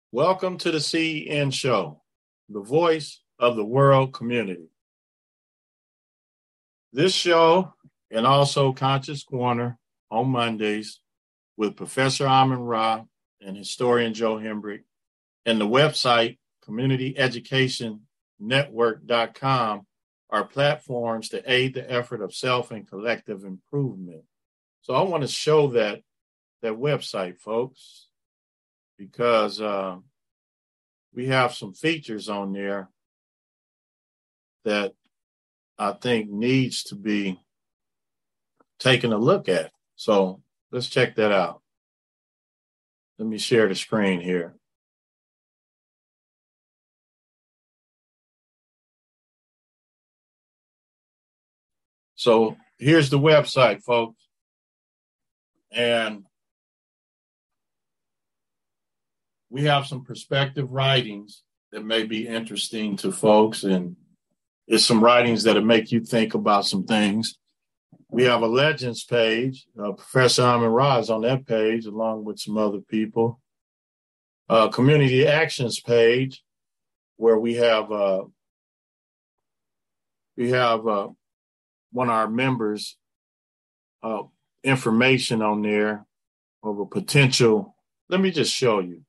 Welcome to the CEN Show, the voice of the world community. This show, and also Conscious Corner on Mondays with Professor Amin Ra and historian Joe Hembrick, and the website communityeducationnetwork.com are platforms to aid the effort of self and collective improvement. So I want to show that website, folks, because we have some features on there that I think needs to be taken a look at. So let's check that out. Let me share the screen here. So here's the website, folks. And we have some perspective writings that may be interesting to folks, and it's some writings that'll make you think about some things. We have a legends page. Professor Amin Ra is on that page, along with some other people. Community actions page, where we have one of our members' information on there of a potential. Let me just show you.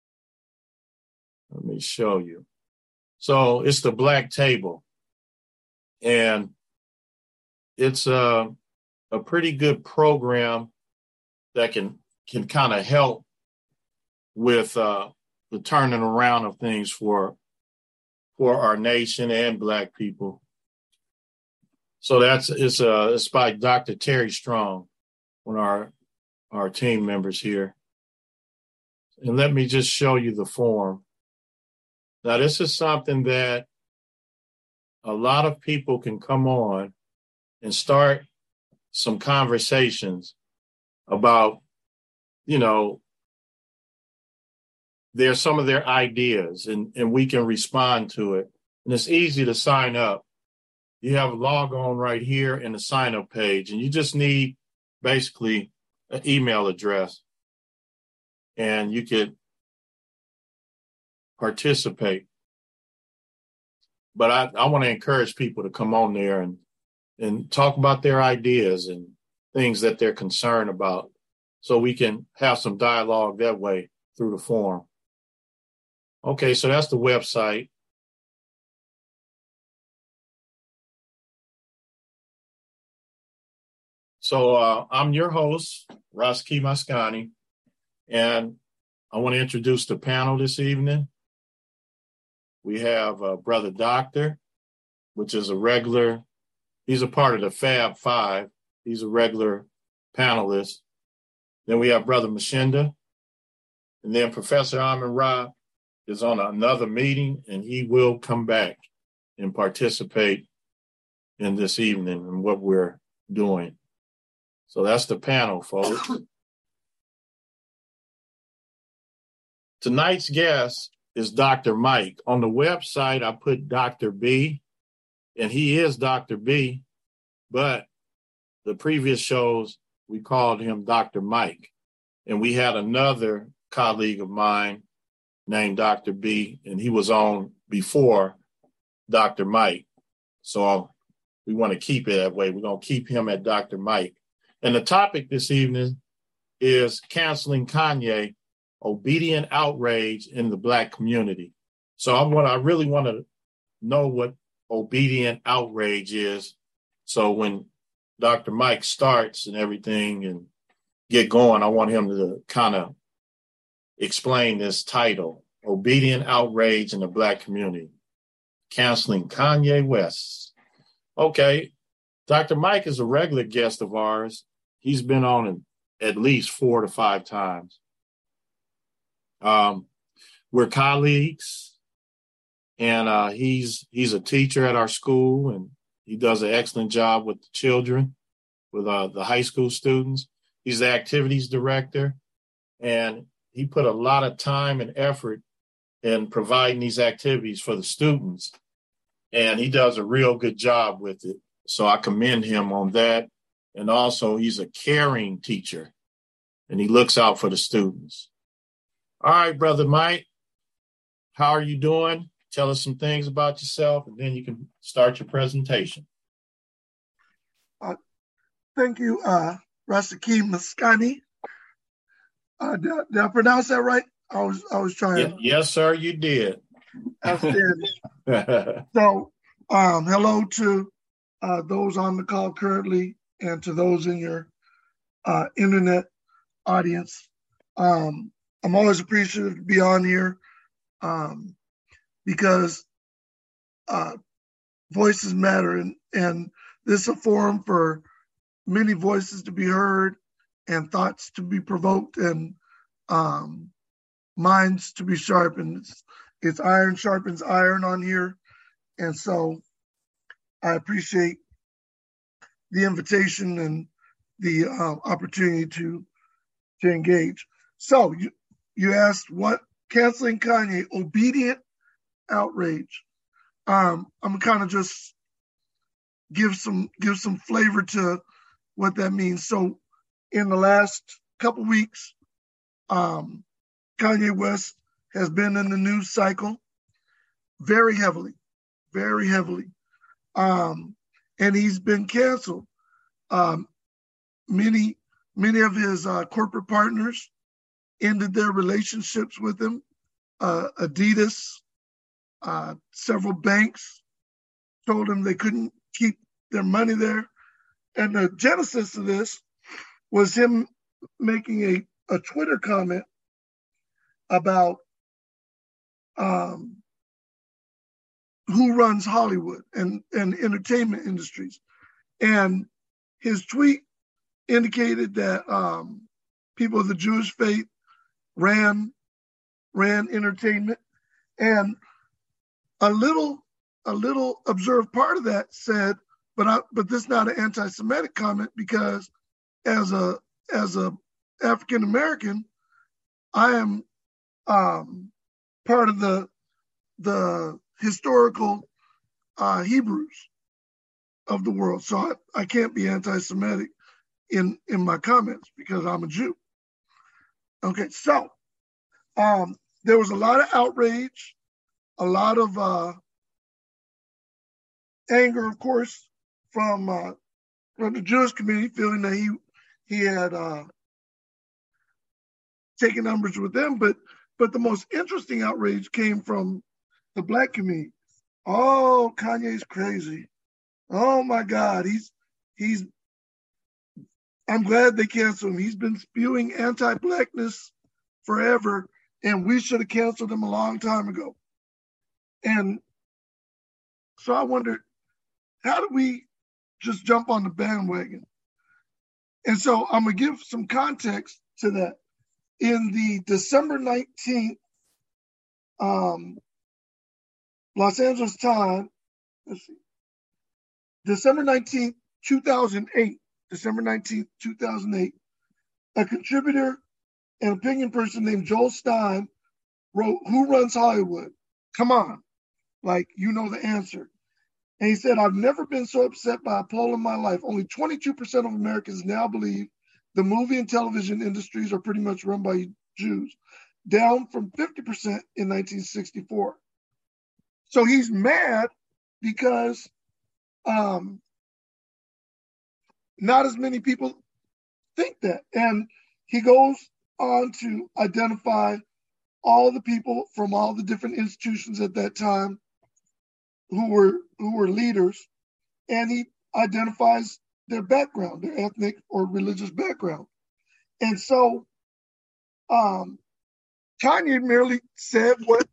So it's the Black Table, and it's a pretty good program that can kind of help with the turning around of things for our nation and Black people. So it's by Dr. Terry Strong, one of our team members here. And let me just show you the form. Now, this is something that a lot of people can come on and start some conversations about, there's some of their ideas, and we can respond to it. And it's easy to sign up. You have a log on right here in the sign up page, and you just need basically an email address, and you could participate. But I want to encourage people to come on there and talk about their ideas and things that they're concerned about, so we can have some dialogue that way through the forum. Okay, so that's the website. So I'm your host, Roski Mascani, and I want to introduce the panel this evening. We have Brother Doctor, which is a regular. He's a part of the Fab Five. He's a regular panelist. Then we have Brother Mashinda. And then Professor Amin Ra is on another meeting, and he will come back and participate in this evening and what we're doing. So that's the panel, folks. Tonight's guest is Dr. Mike. On the website, I put Dr. B, and he is Dr. B, but the previous shows, we called him Dr. Mike. And we had another colleague of mine named Dr. B, and he was on before Dr. Mike. So we want to keep it that way. We're going to keep him at Dr. Mike. And the topic this evening is canceling Kanye, obedient outrage in the Black community. So I really want to know what obedient outrage is. So when Dr. Mike starts and everything and get going, I want him to kind of explain this title, Obedient Outrage in the Black Community, Canceling Kanye West. Okay, Dr. Mike is a regular guest of ours. He's been on at least 4 to 5 times. We're colleagues, and he's a teacher at our school, and he does an excellent job with the children, with the high school students. He's the activities director, and he put a lot of time and effort in providing these activities for the students, and he does a real good job with it. So I commend him on that. And also, he's a caring teacher, and he looks out for the students. All right, Brother Mike, how are you doing? Tell us some things about yourself, and then you can start your presentation. Thank you, Rasaki Maskani. Did I pronounce that right? I was trying. Yes, sir, you did. Outstanding. So, hello to those on the call currently, and to those in your internet audience. I'm always appreciative to be on here because voices matter, and this is a forum for many voices to be heard and thoughts to be provoked and minds to be sharpened. It's iron sharpens iron on here. And so I appreciate the invitation and the opportunity to engage. So you asked what canceling Kanye, obedient outrage. I'm gonna kind of just give some flavor to what that means. So in the last couple weeks, Kanye West has been in the news cycle very heavily. And he's been canceled. Many of his corporate partners ended their relationships with him. Adidas, several banks told him they couldn't keep their money there. And the genesis of this was him making a Twitter comment about who runs Hollywood and entertainment industries. And his tweet indicated that people of the Jewish faith ran entertainment. And a little observed part of that said, but this is not an anti-Semitic comment, because as a African American, I am part of the historical Hebrews of the world. So I can't be anti-Semitic in my comments because I'm a Jew. Okay, so there was a lot of outrage, a lot of anger, of course, from the Jewish community, feeling that he had taken umbrage with them. But the most interesting outrage came from the Black community. Oh, Kanye's crazy. Oh my God, he's. I'm glad they canceled him. He's been spewing anti-Blackness forever, and we should have canceled him a long time ago. And so I wondered, how do we just jump on the bandwagon? And so I'm going to give some context to that. In the December 19th Los Angeles Times, December 19th, 2008, a contributor and opinion person named Joel Stein wrote, "Who runs Hollywood? Come on, like, you know the answer." And he said, "I've never been so upset by a poll in my life. Only 22% of Americans now believe the movie and television industries are pretty much run by Jews, down from 50% in 1964. So he's mad because not as many people think that. And he goes on to identify all the people from all the different institutions at that time who were leaders, and he identifies their background, their ethnic or religious background. And so Kanye merely said what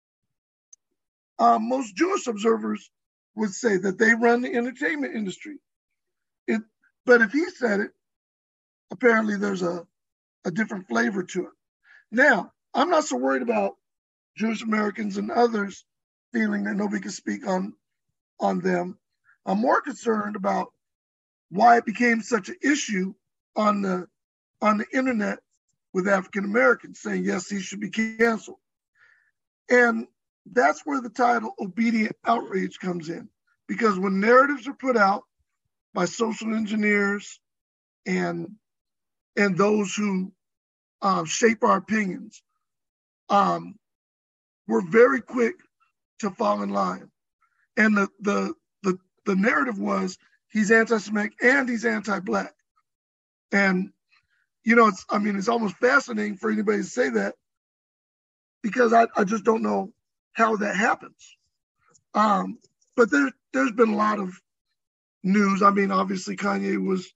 most Jewish observers would say, that they run the entertainment industry. But if he said it, apparently there's a different flavor to it. Now, I'm not so worried about Jewish Americans and others feeling that nobody can speak on them. I'm more concerned about why it became such an issue on the internet with African Americans saying, yes, he should be canceled. And that's where the title Obedient Outrage comes in. Because when narratives are put out by social engineers and those who shape our opinions, were very quick to fall in line. And the narrative was he's anti-Semitic and he's anti-Black. And, it's almost fascinating for anybody to say that, because I just don't know how that happens. But there's been a lot of news. Obviously Kanye was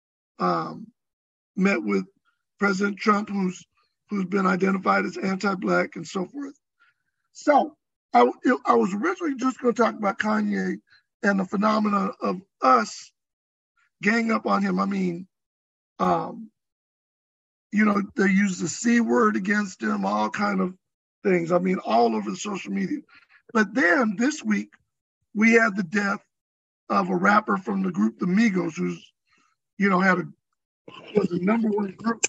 met with President Trump, who's been identified as anti-Black and so forth. So I was originally just going to talk about Kanye and the phenomena of us gang up on him. They use the C word against him, all kind of things. All over the social media. But then this week, we had the death of a rapper from the group The Migos, who's, was the number one group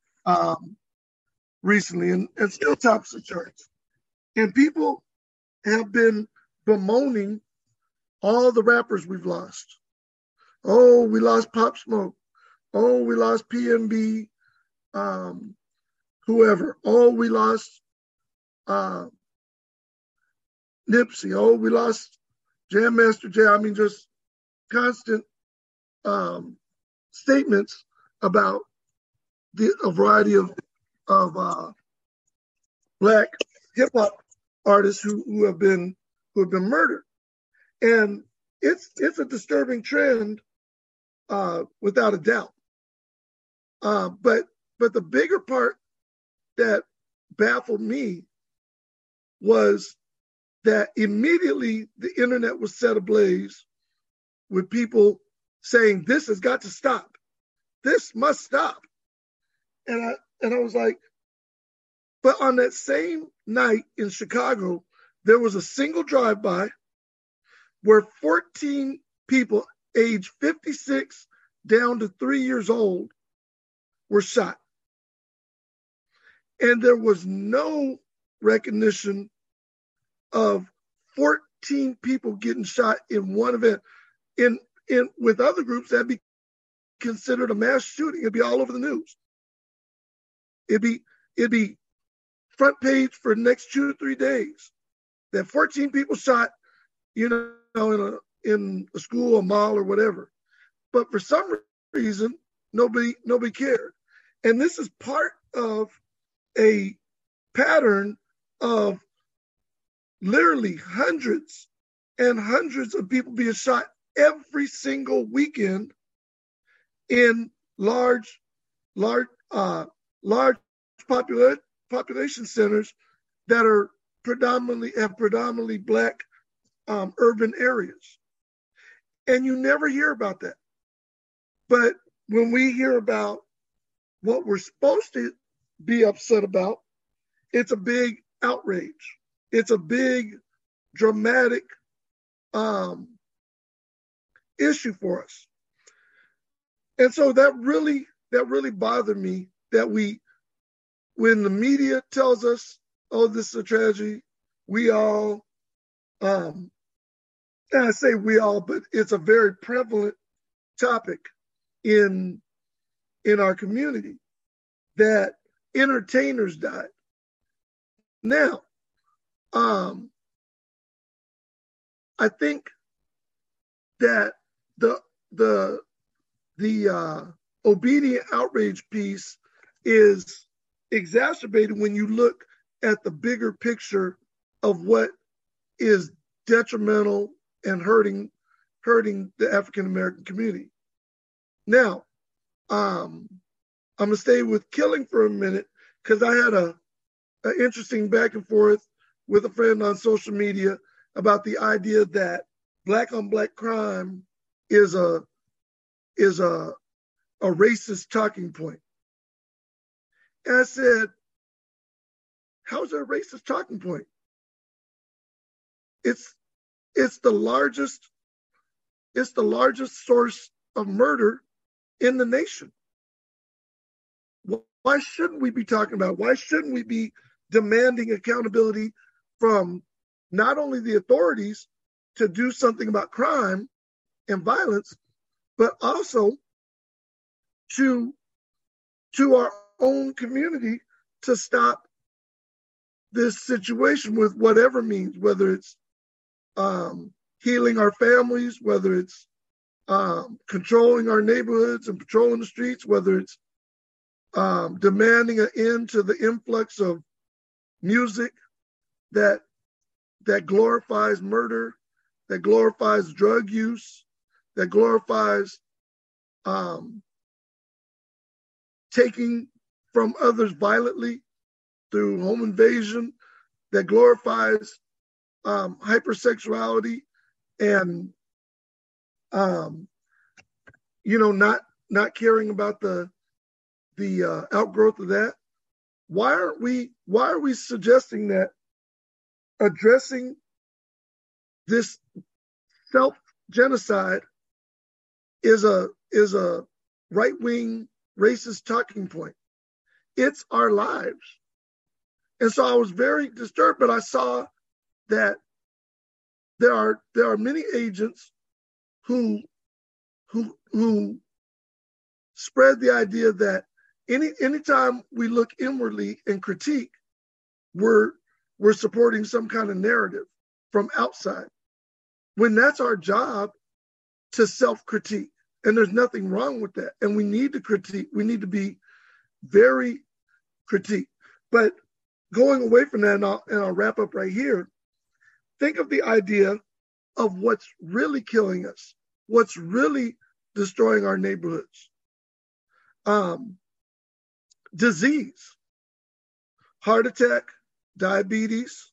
recently, and still tops the charts. And people have been bemoaning all the rappers we've lost. Oh, we lost Pop Smoke. Oh, we lost PNB, whoever. Oh, we lost Nipsey. Oh, we lost Jam Master Jay. Just constant statements about a variety of Black hip hop artists who have been murdered, and it's a disturbing trend, without a doubt. But the bigger part that baffled me was that immediately the internet was set ablaze with people saying, this has got to stop. This must stop. And I was like, but on that same night in Chicago, there was a single drive-by where 14 people aged 56 down to 3 years old were shot. And there was no recognition of 14 people getting shot in one event. With other groups, that'd be considered a mass shooting. It'd be all over the news. It'd be front page for the next 2 to 3 days. That 14 people shot, in a school, a mall, or whatever. But for some reason, nobody cared. And this is part of a pattern of literally hundreds and hundreds of people being shot every single weekend in large population centers that are predominantly Black urban areas. And you never hear about that. But when we hear about what we're supposed to be upset about, it's a big outrage. It's a big dramatic issue for us. And so that really bothered me, that when the media tells us, oh, this is a tragedy, we all, and I say we all, but it's a very prevalent topic in our community, that entertainers died. Now, I think that the obedient outrage piece is exacerbated when you look at the bigger picture of what is detrimental and hurting the African American community. Now, I'm gonna stay with killing for a minute, because I had an interesting back and forth with a friend on social media about the idea that Black on Black crime is a racist talking point. And I said, how is it a racist talking point? It's the largest source of murder in the nation. Why shouldn't we be talking about it? Why shouldn't we be demanding accountability from not only the authorities to do something about crime and violence, but also to our own community to stop this situation with whatever means, whether it's healing our families, whether it's controlling our neighborhoods and patrolling the streets, whether it's demanding an end to the influx of music that glorifies murder, that glorifies drug use, that glorifies taking from others violently through home invasion, that glorifies hypersexuality and not caring about the outgrowth of that. Why are we suggesting that addressing this self-genocide is a right-wing racist talking point? It's our lives. And so I was very disturbed, but I saw that there are many agents who spread the idea that anytime we look inwardly and critique, we're supporting some kind of narrative from outside, when that's our job to self-critique. And there's nothing wrong with that. And we need to critique. We need to be very critique. But going away from that, and I'll wrap up right here, think of the idea of what's really killing us, what's really destroying our neighborhoods. Disease, heart attack, diabetes,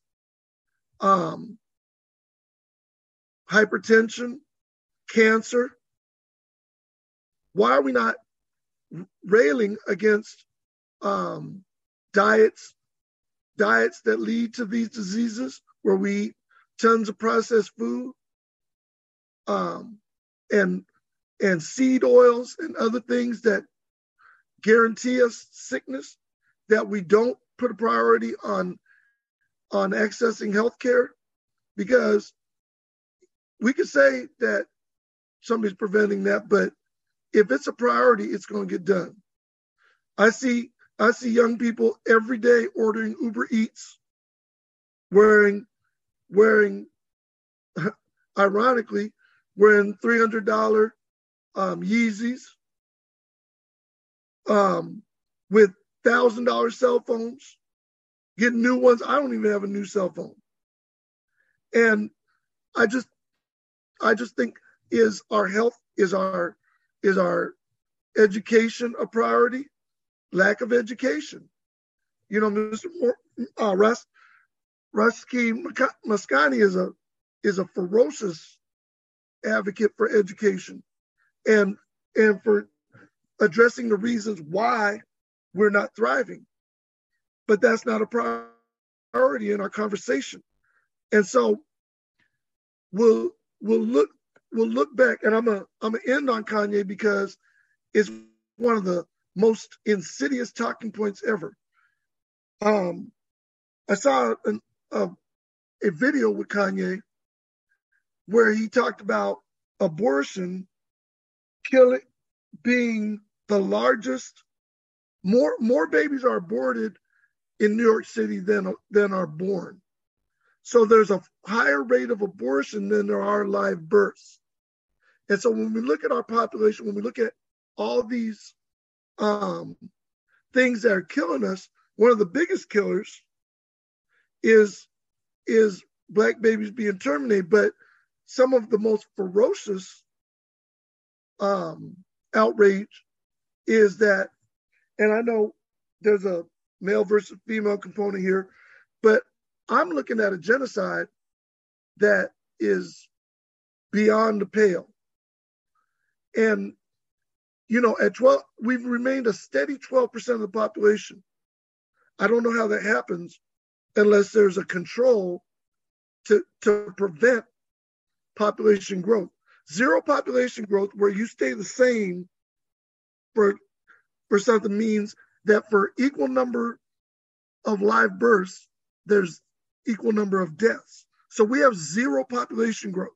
hypertension, cancer. Why are we not railing against diets that lead to these diseases, where we eat tons of processed food, and seed oils and other things that guarantee us sickness, that we don't put a priority on accessing healthcare? Because we could say that somebody's preventing that, but if it's a priority, it's going to get done. I see young people every day ordering Uber Eats, wearing ironically, wearing $300 Yeezys, with $1,000 cell phones, getting new ones. I don't even have a new cell phone. And I just think, is our health, is our education a priority? Lack of education. Mr. Rusty Mascani is a ferocious advocate for education and for addressing the reasons why we're not thriving. But that's not a priority in our conversation. And so we'll look back, and I'm gonna end on Kanye because it's one of the most insidious talking points ever. I saw a video with Kanye where he talked about abortion being the largest. More babies are aborted in New York City than are born. So there's a higher rate of abortion than there are live births. And so when we look at our population, when we look at all these things that are killing us, one of the biggest killers is Black babies being terminated. But some of the most ferocious outrage is that, and I know there's a male versus female component here, but I'm looking at a genocide that is beyond the pale. And, at 12, we've remained a steady 12% of the population. I don't know how that happens unless there's a control to prevent population growth. Zero population growth, where you stay the same for something, means that for equal number of live births, there's equal number of deaths. So we have zero population growth.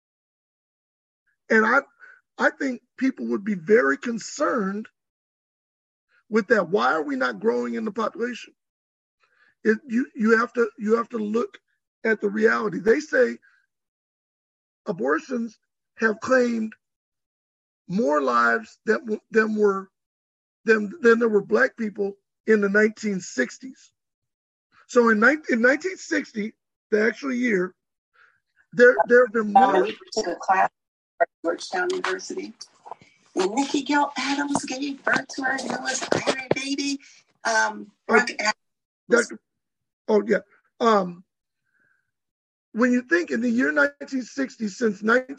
And I think people would be very concerned with that. Why are we not growing in the population? You have to look at the reality. They say abortions have claimed more lives than there were black people in the 1960s. So in 1960, the actual year, there have been more. We took a class at Georgetown University, and Nikki Gill Adams gave birth to our newest Iron baby. Brooke Adams. When you think in the year 1960, since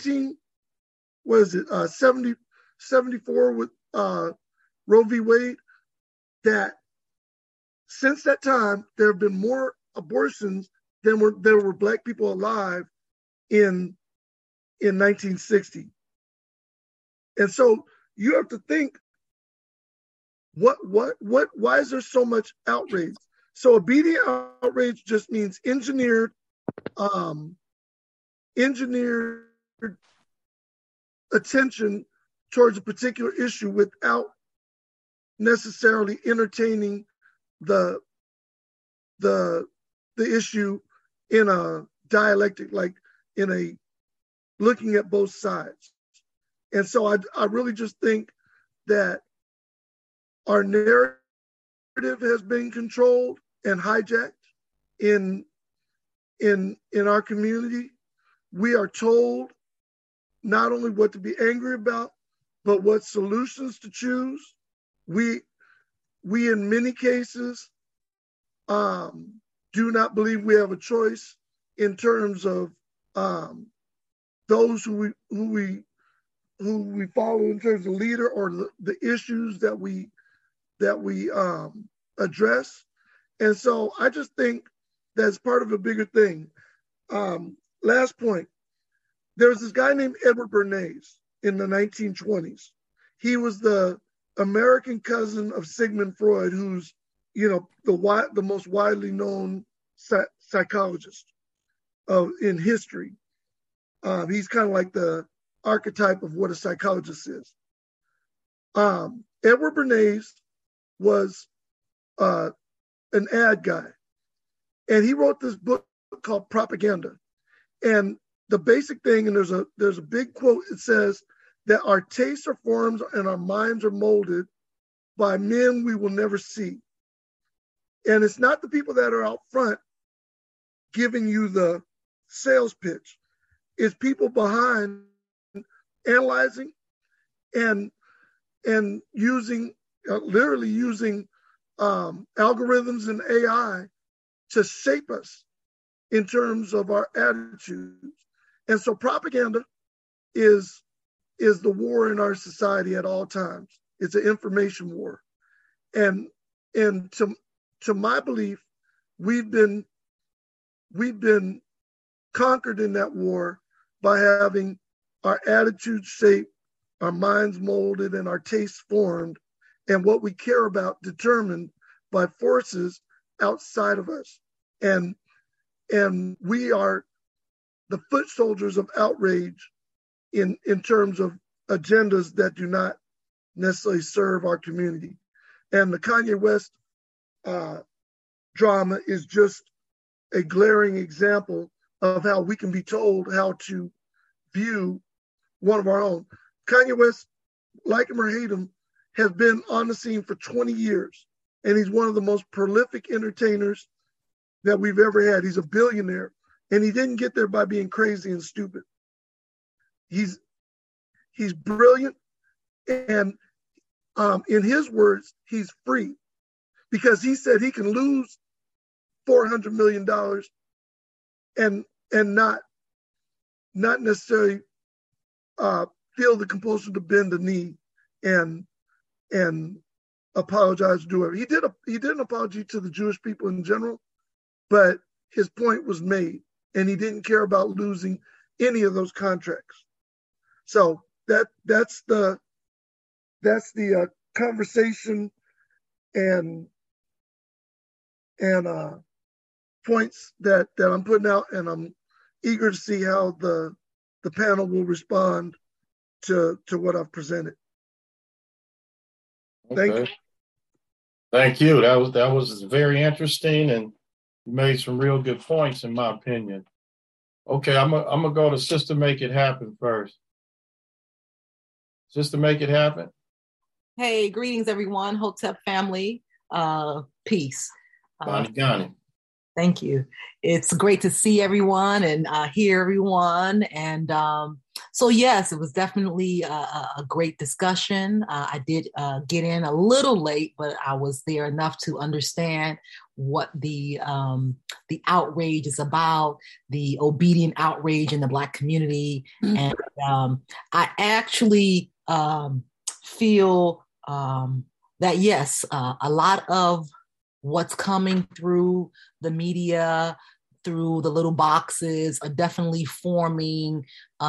74 with Roe v. Wade, that since that time there have been more abortions than there were black people alive in 1960. And so you have to think, why is there so much outrage? So obedient outrage just means engineered attention towards a particular issue without necessarily entertaining the issue in a dialectic, like in a looking at both sides. And so I really just think that our narrative has been controlled and hijacked in our community. We are told not only what to be angry about, but what solutions to choose. We in many cases do not believe we have a choice in terms of those who we follow in terms of leader or the issues that we address. And so I just think that's part of a bigger thing. Last point, there was this guy named Edward Bernays in the 1920s. He was the American cousin of Sigmund Freud, who's, the most widely known psychologist in history. He's kind of like the archetype of what a psychologist is. Edward Bernays was an ad guy, and he wrote this book called Propaganda. And the basic thing, and there's a big quote, it says that our tastes are formed and our minds are molded by men we will never see. And it's not the people that are out front giving you the sales pitch. It's people behind analyzing and using, literally using algorithms and AI to shape us in terms of our attitudes. And so propaganda is the war in our society at all times. It's an information war. And to my belief, we've been conquered in that war by having our attitudes shaped, our minds molded, and our tastes formed, and what we care about determined by forces outside of us. And we are the foot soldiers of outrage in terms of agendas that do not necessarily serve our community. And the Kanye West drama is just a glaring example of how we can be told how to view one of our own. Kanye West, like him or hate him, has been on the scene for 20 years, and he's one of the most prolific entertainers that we've ever had. He's a billionaire, and he didn't get there by being crazy and stupid. He's brilliant, and in his words, he's free, because he said he can lose $400 million and not necessarily feel the compulsion to bend the knee and apologize to whoever. He did an apology to the Jewish people in general, but his point was made, and he didn't care about losing any of those contracts. So that's the conversation and points that I'm putting out, and I'm eager to see how the panel will respond to what I've presented. Okay. Thank you. That was very interesting, and You made some real good points, in my opinion. Okay, I'm gonna go to Sister Make It Happen first. Sister Make It Happen. Hey, greetings, everyone. Hotep family. Peace. Bonnie. Thank you. It's great to see everyone and hear everyone. And so, yes, it was definitely a great discussion. I did get in a little late, but I was there enough to understand what the outrage is about, the obedient outrage in the Black community. Mm-hmm. And I actually feel that, yes, a lot of what's coming through the media, through the little boxes, are definitely forming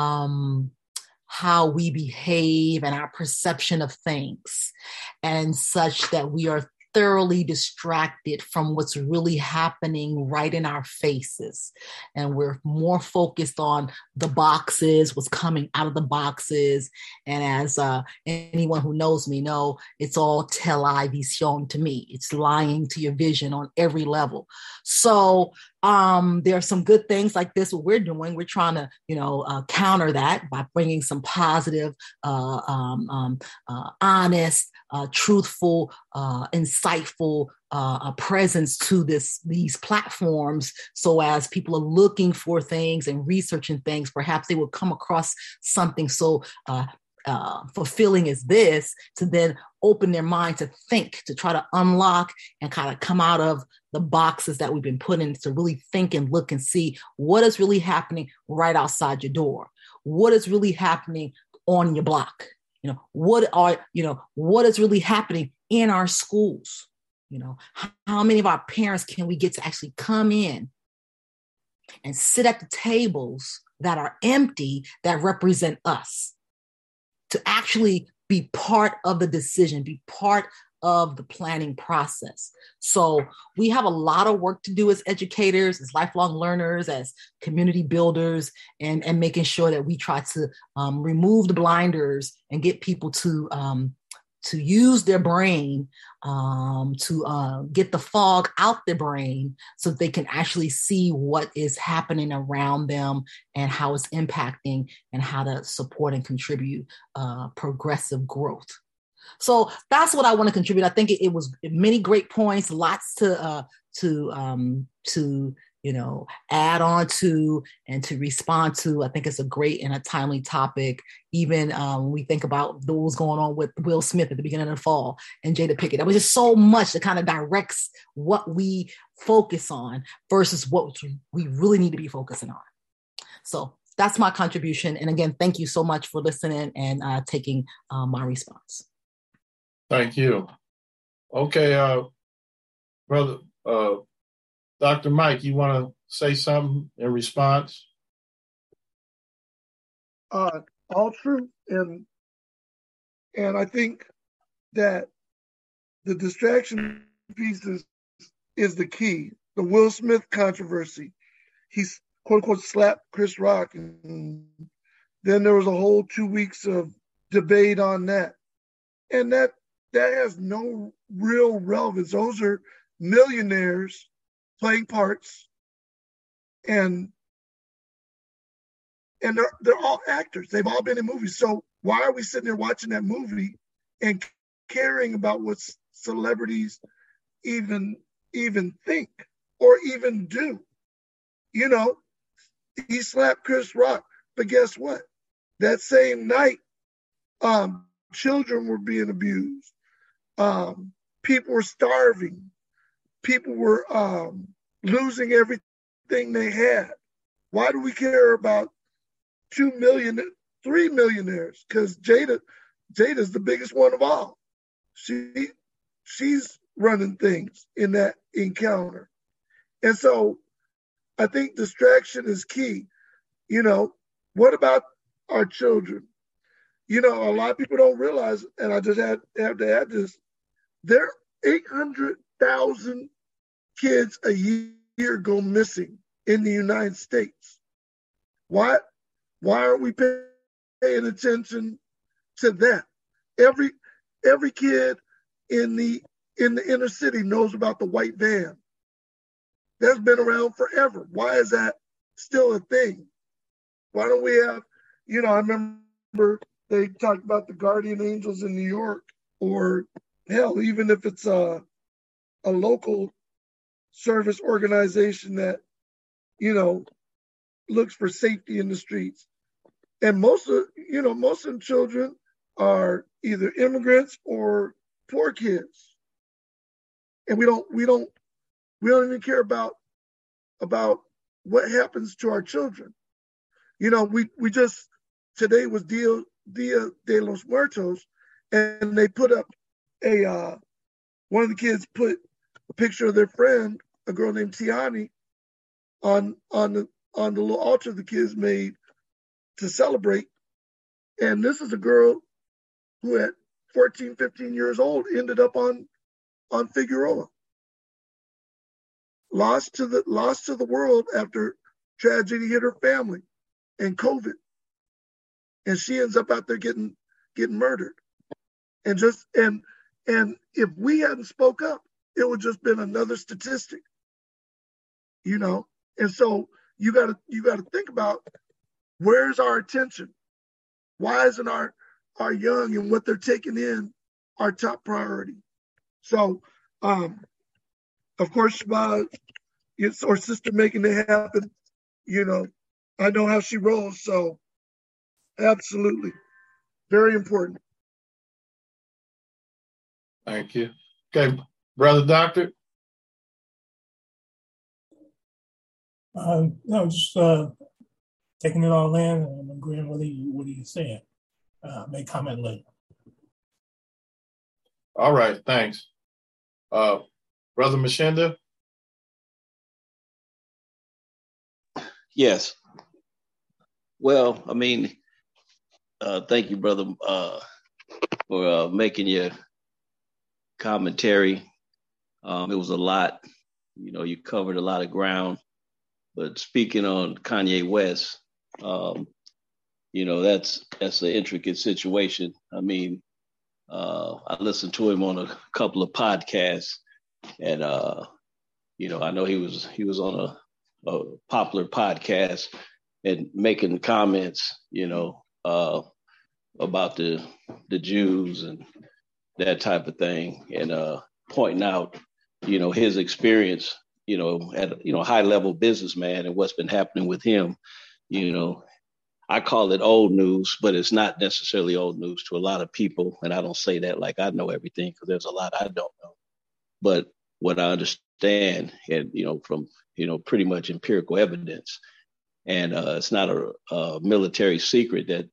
how we behave and our perception of things, and such that we are thoroughly distracted from what's really happening right in our faces. And we're more focused on the boxes, what's coming out of the boxes. And as anyone who knows me know, it's all television to me. It's lying to your vision on every level. So there are some good things like this, what we're doing. We're trying to, counter that by bringing some positive, honest, truthful, insightful presence to these platforms, so as people are looking for things and researching things, perhaps they will come across something so fulfilling as this, to then open their mind to think, to try to unlock and kind of come out of the boxes that we've been put in, to really think and look and see what is really happening right outside your door, what is really happening on your block. What is really happening in our schools? How many of our parents can we get to actually come in and sit at the tables that are empty, that represent us, to actually be part of the decision, be part of the planning process. So we have a lot of work to do as educators, as lifelong learners, as community builders, and making sure that we try to remove the blinders and get people to use their brain, to get the fog out their brain, so that they can actually see what is happening around them and how it's impacting, and how to support and contribute progressive growth. So that's what I want to contribute. I think it was many great points, lots to add on to and to respond to. I think it's a great and a timely topic. Even when we think about what was going on with Will Smith at the beginning of the fall and Jada Pinkett, there was just so much that kind of directs what we focus on versus what we really need to be focusing on. So that's my contribution. And again, thank you so much for listening and taking my response. Thank you. Okay, brother, Dr. Mike, you want to say something in response? All true. And I think that the distraction piece is the key. The Will Smith controversy. He's quote unquote slapped Chris Rock. And then there was a whole 2 weeks of debate on that. And that has no real relevance. Those are millionaires playing parts, and they're all actors. They've all been in movies. So why are we sitting there watching that movie and caring about what celebrities even think or even do? He slapped Chris Rock, but guess what? That same night, children were being abused. People were starving. People were losing everything they had. Why do we care about 3 millionaires? Because Jada's the biggest one of all. She's running things in that encounter. And so I think distraction is key. What about our children? A lot of people don't realize, and I just have to add this, there are 800,000 kids a year go missing in the United States. Why aren't we paying attention to that? Every kid in the inner city knows about the white van. That's been around forever. Why is that still a thing? Why don't we have, I remember they talked about the guardian angels in New York, or hell, even if it's a local service organization that, looks for safety in the streets. And most of them children are either immigrants or poor kids. And we don't even care about what happens to our children. We just, today was Dia de los Muertos, and they put up one of the kids put a picture of their friend, a girl named Tiani, on the little altar the kids made to celebrate. And this is a girl who at 14, 15 years old ended up on Figueroa. Lost to the world after tragedy hit her family and COVID. And she ends up out there getting murdered. And if we hadn't spoke up, it would just been another statistic. And so you gotta think about, where's our attention? Why isn't our young and what they're taking in our top priority? So of course, it's our sister making it happen. I know how she rolls, so absolutely. Very important. Thank you. Okay, Brother Doctor. No, just taking it all in and agreeing with what he's saying. Make comment later. All right, thanks. Brother Mashinda? Yes. Well, thank you, brother, for making your commentary. It was a lot. You covered a lot of ground. But speaking on Kanye West, that's an intricate situation. I listened to him on a couple of podcasts, and I know he was on a popular podcast and making comments, about the Jews and that type of thing, and pointing out, his experience, at a high level businessman and what's been happening with him. I call it old news, but it's not necessarily old news to a lot of people. And I don't say that like I know everything, because there's a lot I don't know. But what I understand, and from pretty much empirical evidence, and it's not a military secret that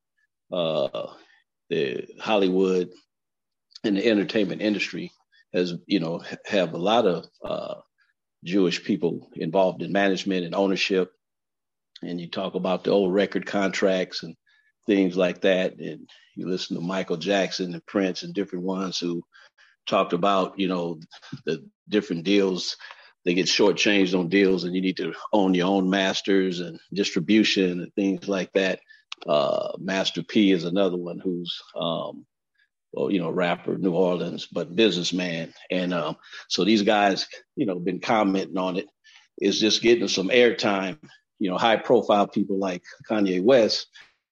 the Hollywood and the entertainment industry has have a lot of Jewish people involved in management and ownership. And you talk about the old record contracts and things like that. And you listen to Michael Jackson and Prince and different ones who talked about, the different deals. They get shortchanged on deals, and you need to own your own masters and distribution and things like that. Master P is another one who's, rapper, New Orleans, but businessman. And so these guys, been commenting on it. It's just getting some airtime. High profile people like Kanye West,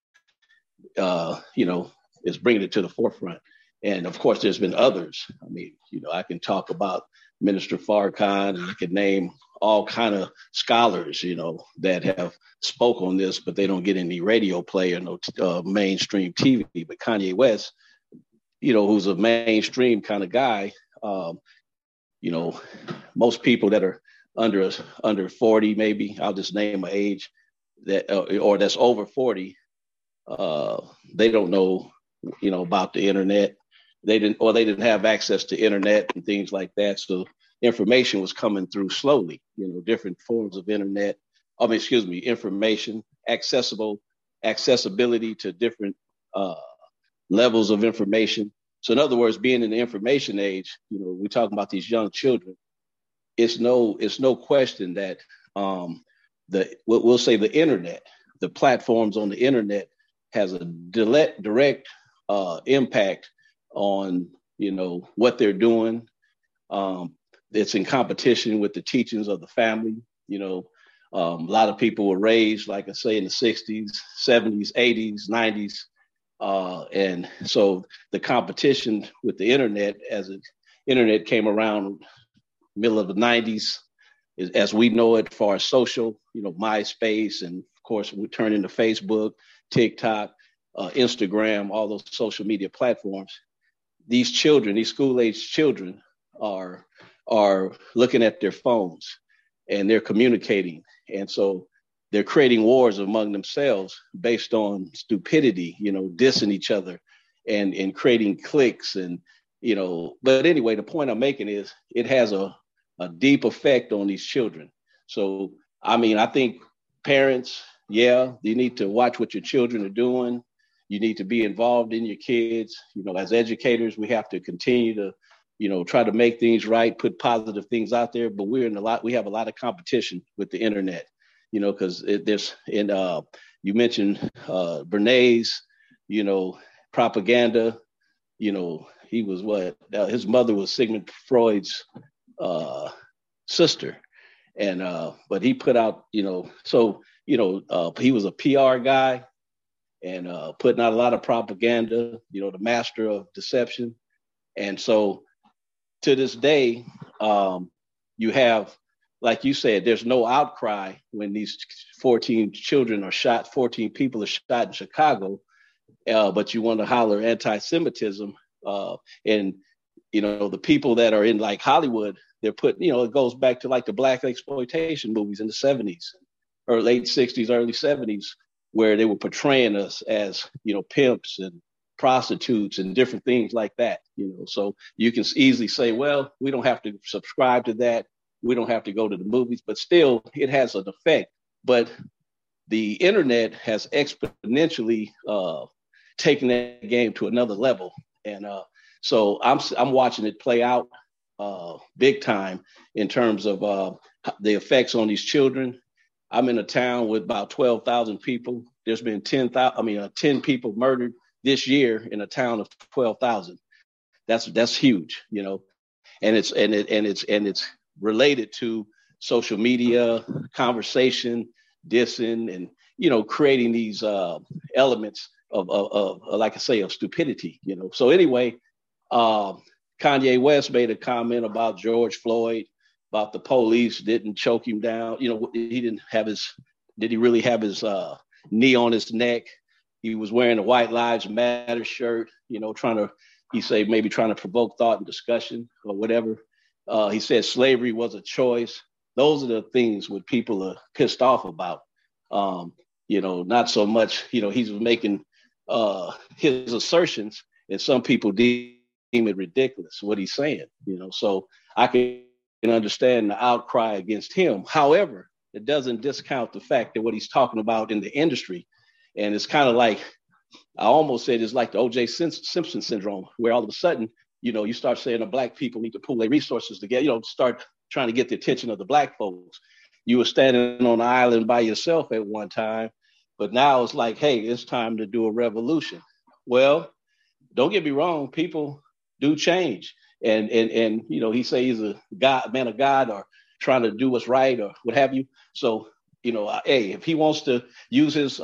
is bringing it to the forefront. And of course, there's been others. I can talk about Minister Farrakhan, and I can name all kind of scholars, that have spoke on this, but they don't get any radio play or no mainstream TV. But Kanye West, who's a mainstream kind of guy, most people that are under 40, maybe, I'll just name an age, that or that's over 40, they don't know, about the internet. They didn't have access to internet and things like that. So information was coming through slowly, different forms of internet. Information, accessibility to different levels of information. So in other words, being in the information age, we're talking about these young children. It's no question that we'll say the internet, the platforms on the internet, has a direct impact on what they're doing. It's in competition with the teachings of the family, A lot of people were raised, like I say, in the 60s, 70s, 80s, 90s. And so the competition with the internet, as the internet came around middle of the 90s, as we know it, for social, MySpace, and of course we turn into Facebook, TikTok, Instagram, all those social media platforms. These children, these school-age children, are looking at their phones and they're communicating, and so they're creating wars among themselves based on stupidity, dissing each other and creating cliques, and But anyway, the point I'm making is it has a deep effect on these children. So, I think parents, you need to watch what your children are doing. You need to be involved in your kids. As educators, we have to continue to, try to make things right, put positive things out there. But we have a lot of competition with the internet, because you mentioned Bernays, propaganda. He was his mother was Sigmund Freud's sister, and but he put out, he was a PR guy and putting out a lot of propaganda, the master of deception. And so to this day, you have, like you said, there's no outcry when these 14 children are shot, 14 people are shot in Chicago, but you want to holler anti-Semitism. And, the people that are in like Hollywood, they're putting, it goes back to like the Black exploitation movies in the 70s or late 60s, early 70s, where they were portraying us as, pimps and prostitutes and different things like that, So you can easily say, well, we don't have to subscribe to that. We don't have to go to the movies, but still it has an effect. But the internet has exponentially taken that game to another level. And so I'm watching it play out big time in terms of the effects on these children. I'm in a town with about 12,000 people. There's been 10 people murdered this year in a town of 12,000. That's huge, and it's related to social media, conversation, dissing, and creating these elements of like I say, of stupidity, So anyway, Kanye West made a comment about George Floyd, about the police didn't choke him down. Did he really have his knee on his neck? He was wearing a White Lives Matter shirt, trying to provoke thought and discussion or whatever. He said slavery was a choice. Those are the things what people are pissed off about. Not so much, he's making his assertions, and some people deem it ridiculous what he's saying, so I can understand the outcry against him. However, it doesn't discount the fact that what he's talking about in the industry, and it's kind of like, I almost said it's like the O.J. Simpson syndrome, where all of a sudden, you start saying the black people need to pool their resources together, start trying to get the attention of the black folks. You were standing on an island by yourself at one time, but now it's like, hey, it's time to do a revolution. Well, don't get me wrong, people do change. And he say he's a man of God, or trying to do what's right, or what have you. So, hey, if he wants to use his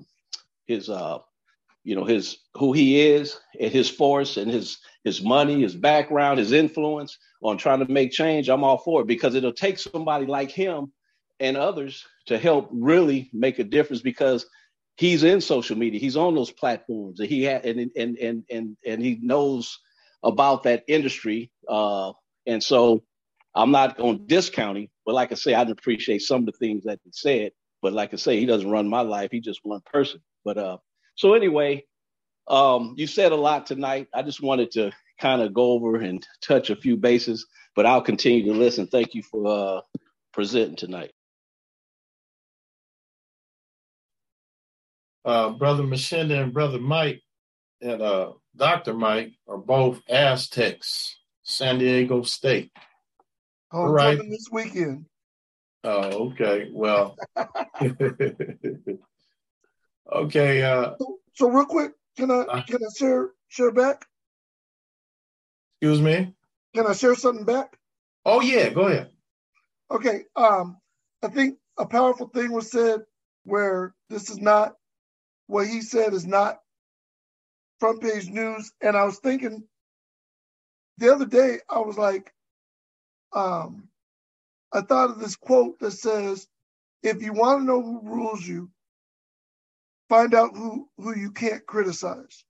who he is and his force and his money, his background, his influence on trying to make change, I'm all for it, because it'll take somebody like him and others to help really make a difference, because he's in social media, he's on those platforms, and and he knows about that industry. And so I'm not going to discount him, but like I say, I appreciate some of the things that he said, but like I say, he doesn't run my life. He's just one person. But so anyway, you said a lot tonight. I just wanted to kind of go over and touch a few bases, but I'll continue to listen. Thank you for presenting tonight. Brother Machinda and Brother Mike and Dr. Mike are both Aztecs, San Diego State. Right. This weekend. Oh, okay. Well, okay. So real quick, can I share back? Excuse me? Can I share something back? Oh yeah, go ahead. Okay. I think a powerful thing was said where this is not, what he said is not front page news. And I was thinking the other day, I was like, I thought of this quote that says, if you want to know who rules you, find out who you can't criticize.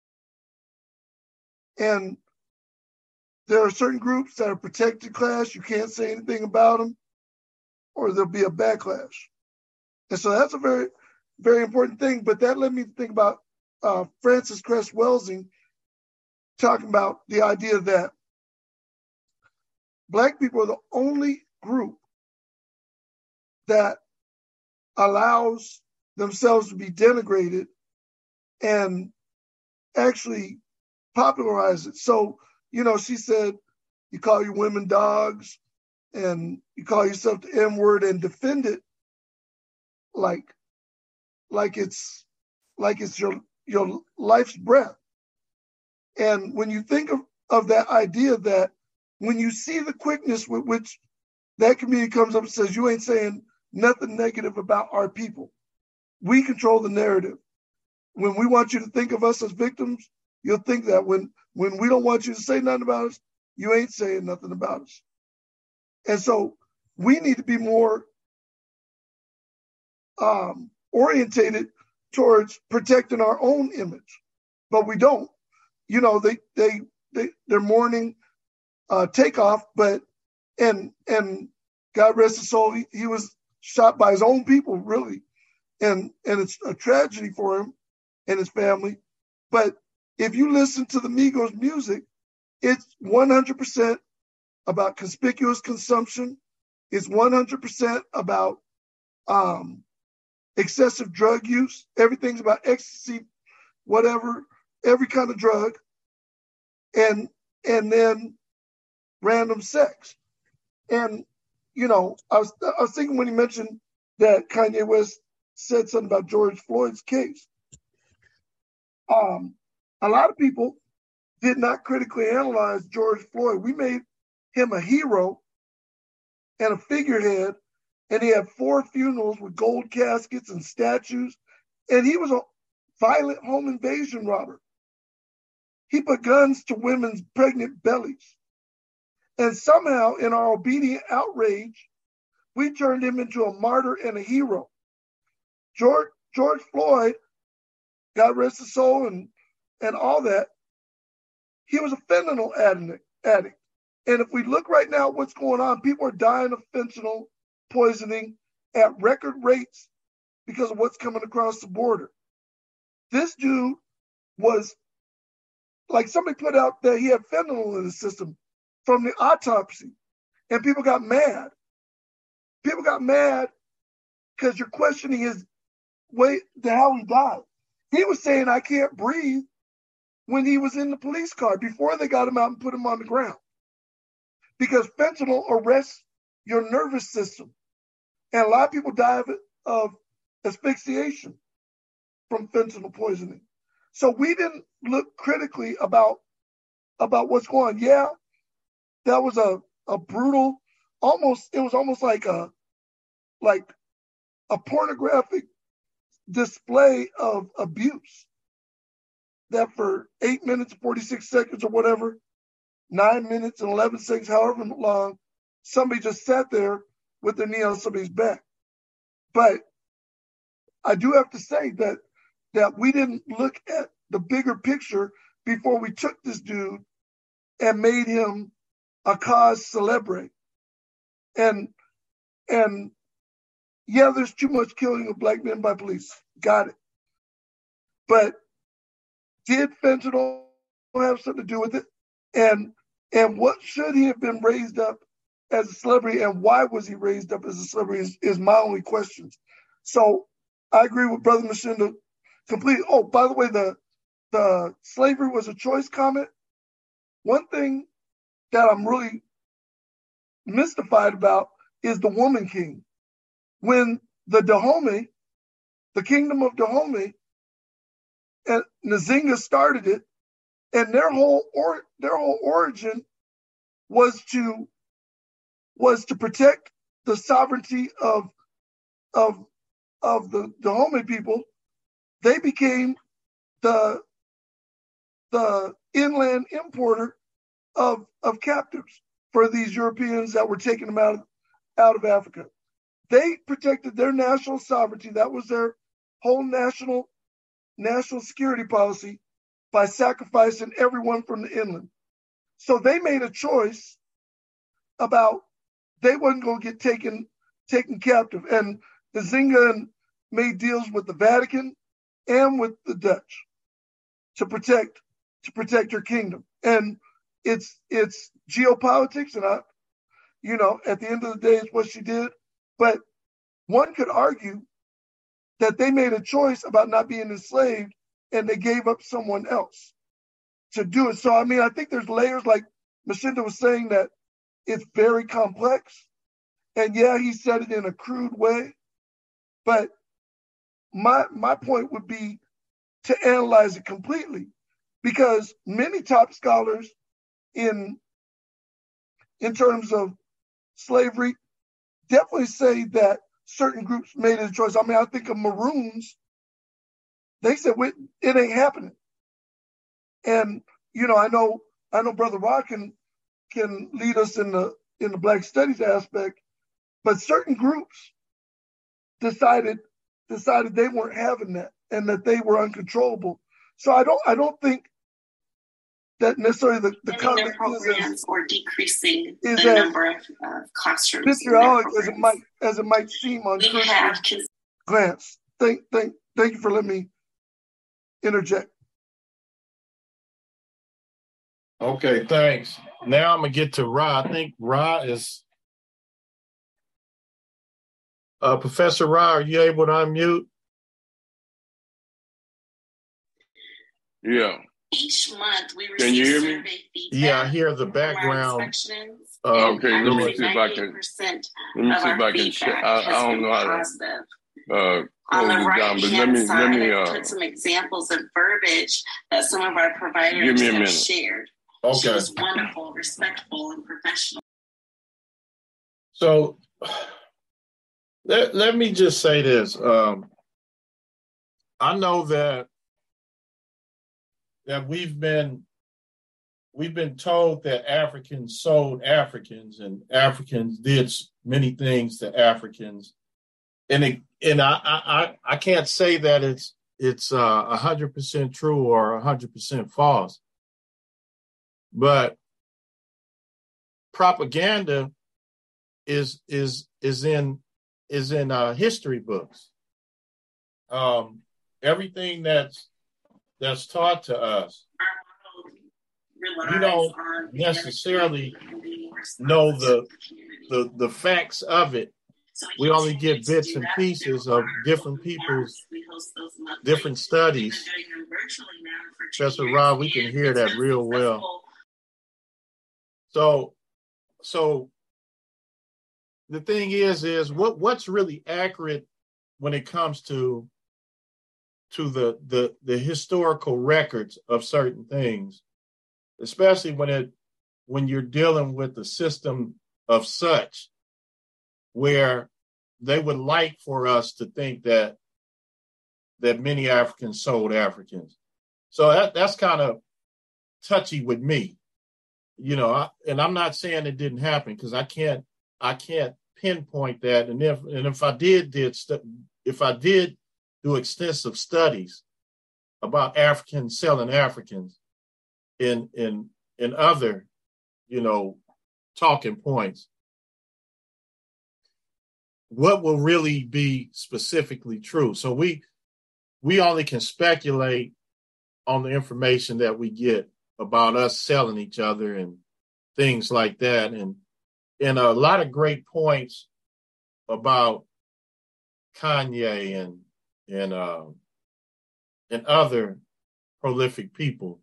And there are certain groups that are protected class. You can't say anything about them, or there'll be a backlash. And so that's a very, very important thing. But that led me to think about Frances Cress Welsing talking about the idea that Black people are the only group that allows themselves to be denigrated and actually popularize it. So, she said, you call your women dogs and you call yourself the N-word and defend it like it's your life's breath. And when you think of that idea, that when you see the quickness with which that community comes up and says, you ain't saying nothing negative about our people. We control the narrative. When we want you to think of us as victims, you'll think that. When we don't want you to say nothing about us, you ain't saying nothing about us. And so we need to be more orientated towards protecting our own image, but we don't. They're mourning Takeoff, but and God rest his soul, he was shot by his own people, really, and it's a tragedy for him and his family. But if you listen to the Migos music, it's 100% about conspicuous consumption. It's 100% about excessive drug use. Everything's about ecstasy, whatever, every kind of drug, and then random sex. And I was thinking when he mentioned that Kanye West said something about George Floyd's case. A lot of people did not critically analyze George Floyd. We made him a hero and a figurehead, and he had 4 funerals with gold caskets and statues, and he was a violent home invasion robber. He put guns to women's pregnant bellies. And somehow, in our obedient outrage, we turned him into a martyr and a hero. George Floyd, God rest his soul, and all that, he was a fentanyl addict. And if we look right now at what's going on, people are dying of fentanyl poisoning at record rates because of what's coming across the border. This dude was, like, somebody put out that he had fentanyl in his system from the autopsy, and people got mad. People got mad because you're questioning his way to how he died. He was saying, I can't breathe, when he was in the police car before they got him out and put him on the ground. Because fentanyl arrests your nervous system. And a lot of people die of asphyxiation from fentanyl poisoning. So we didn't look critically about what's going on. Yeah, that was a brutal, it was almost like a pornographic display of abuse. That for 8 minutes, 46 seconds or whatever, 9 minutes and 11 seconds, however long, somebody just sat there with their knee on somebody's back. But I do have to say that we didn't look at the bigger picture before we took this dude and made him a cause celebre. And yeah, there's too much killing of Black men by police. Got it. But did fentanyl have something to do with it? And what should he have been raised up as a celebrity, and why was he raised up as a celebrity is my only questions. So I agree with Brother Machinda completely. Oh, by the way, the slavery was a choice comment. One thing that I'm really mystified about is the woman king. When the Dahomey, the kingdom of Dahomey, and Nzinga started it, and their whole origin was to protect the sovereignty of the Dahomey people, they became the inland importer of captives for these Europeans that were taking them out of Africa. They protected their national sovereignty. That was their whole national security policy by sacrificing everyone from the inland. So they made a choice about they wasn't going to get taken captive. And Nzinga made deals with the Vatican and with the Dutch to protect her kingdom. And it's geopolitics, and at the end of the day, it's what she did. But one could argue that they made a choice about not being enslaved, and they gave up someone else to do it. So, I think there's layers, like Mashinda was saying, that it's very complex. And yeah, he said it in a crude way. But my point would be to analyze it completely, because many top scholars in terms of slavery definitely say that certain groups made a choice. I think of Maroons. They said it ain't happening. And I know Brother Rod can lead us in the Black Studies aspect, but certain groups decided they weren't having that, and that they were uncontrollable. So I don't think that necessarily the their programs or decreasing the as number of classrooms. Vitriolic as it might seem on first glance. Thank you for letting me interject. Okay, thanks. Now I'm gonna get to Ra. I think Ra is Professor Ra. Are you able to unmute? Yeah. Each month we Can you receive hear me? survey feedback. Yeah, I hear the background. Okay, let me see if I can. I don't know how to on the close it down, but let me put some examples of verbiage that some of our providers have shared. Okay. She was wonderful, respectful, and professional. So let me just say this. I know that we've been told that Africans sold Africans, and Africans did many things to Africans, and I can't say that it's 100% true or 100% false, but propaganda is in history books. Everything that's taught to us, we don't necessarily know the facts of it. We only get bits and pieces of different people's different studies. Professor Rob, we can hear that real well. So the thing is what's really accurate when it comes to the historical records of certain things, especially when you're dealing with a system of such where they would like for us to think that many Africans sold Africans. So that's kind of touchy with me, and I'm not saying it didn't happen, because I can't pinpoint that. And if I did do extensive studies about Africans selling Africans in other, talking points, what will really be specifically true? So we only can speculate on the information that we get about us selling each other and things like that. And a lot of great points about Kanye and other prolific people.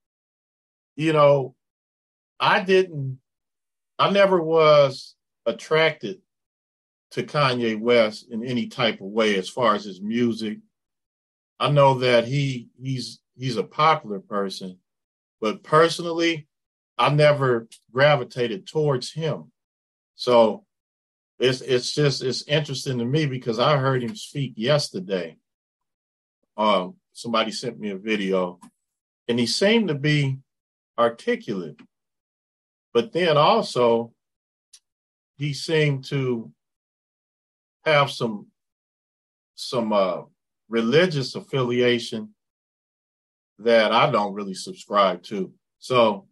I never was attracted to Kanye West in any type of way as far as his music. I know that he's a popular person, but personally, I never gravitated towards him. So it's interesting to me because I heard him speak yesterday. Somebody sent me a video, and he seemed to be articulate, but then also he seemed to have some religious affiliation that I don't really subscribe to. So,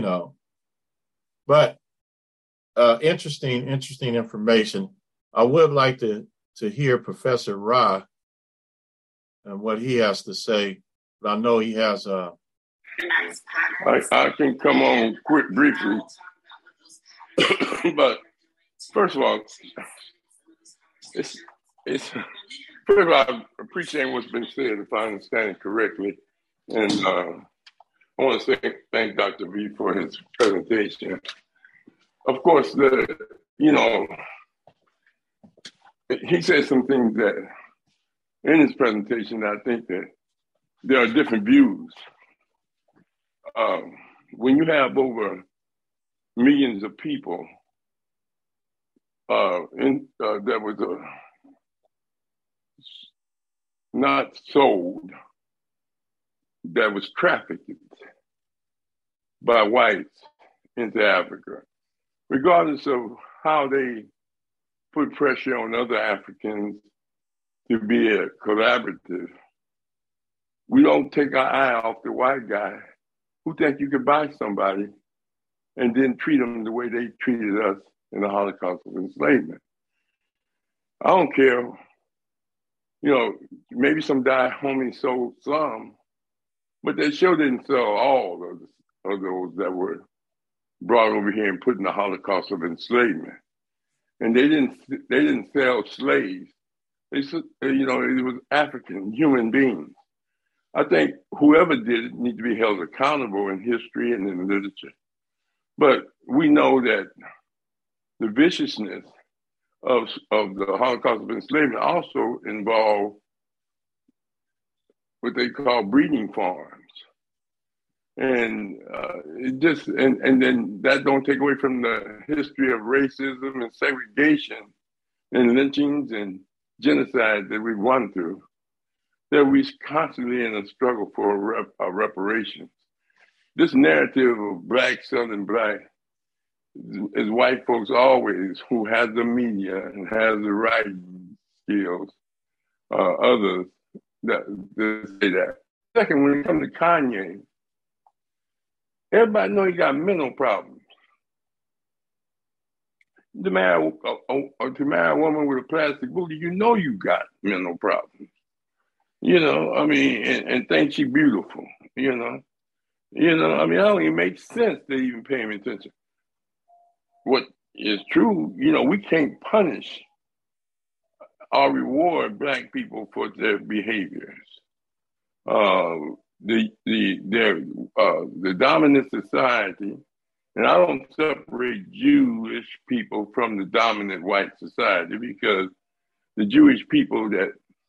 but interesting information. I would like to hear Professor Ra and what he has to say, but I know he has a. I can come on quick briefly, but first of all, it's first of all, I appreciate what's been said, if I understand it correctly, and I want to thank Dr. B for his presentation. Of course, he said some things that in his presentation that I think that there are different views. When you have over millions of people that was not sold, that was trafficked by whites into Africa, regardless of how they put pressure on other Africans to be a collaborative, we don't take our eye off the white guy who think you could buy somebody and then treat them the way they treated us in the Holocaust of enslavement. I don't care, maybe some homie sold some, but they sure didn't sell all of those that were brought over here and put in the Holocaust of enslavement. And they didn't sell slaves. It was African human beings. I think whoever did it needs to be held accountable in history and in literature. But we know that the viciousness of the Holocaust of enslavement also involved what they call breeding farms. And and then that don't take away from the history of racism and segregation and lynchings and genocide that we've gone through, that we're constantly in a struggle for reparations. This narrative of black, Southern black, is white folks always who has the media and has the writing skills, others that say that. Second, when it comes to Kanye, everybody know he got mental problems. To marry a woman with a plastic booty, you got mental problems. And think she's beautiful, I don't even make sense to even pay him attention. What is true, we can't punish or reward black people for their behaviors. The dominant society, and I don't separate Jewish people from the dominant white society, because the Jewish people that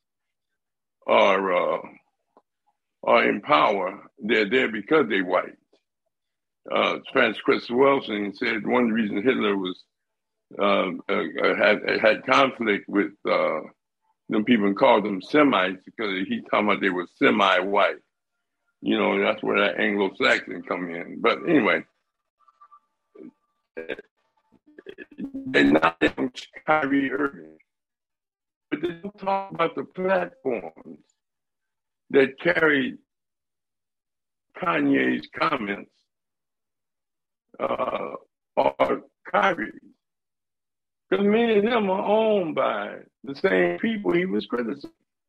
are in power, they're there because they're white. Francis Christopher Wilson said one of the reasons Hitler was had conflict with them people and called them Semites, because he's talking about they were semi-white. That's where that Anglo-Saxon come in. But anyway, they're not Kyrie Irving. But they don't talk about the platforms that carried Kanye's comments or Kyrie's. Because many of them are owned by the same people he was criticizing.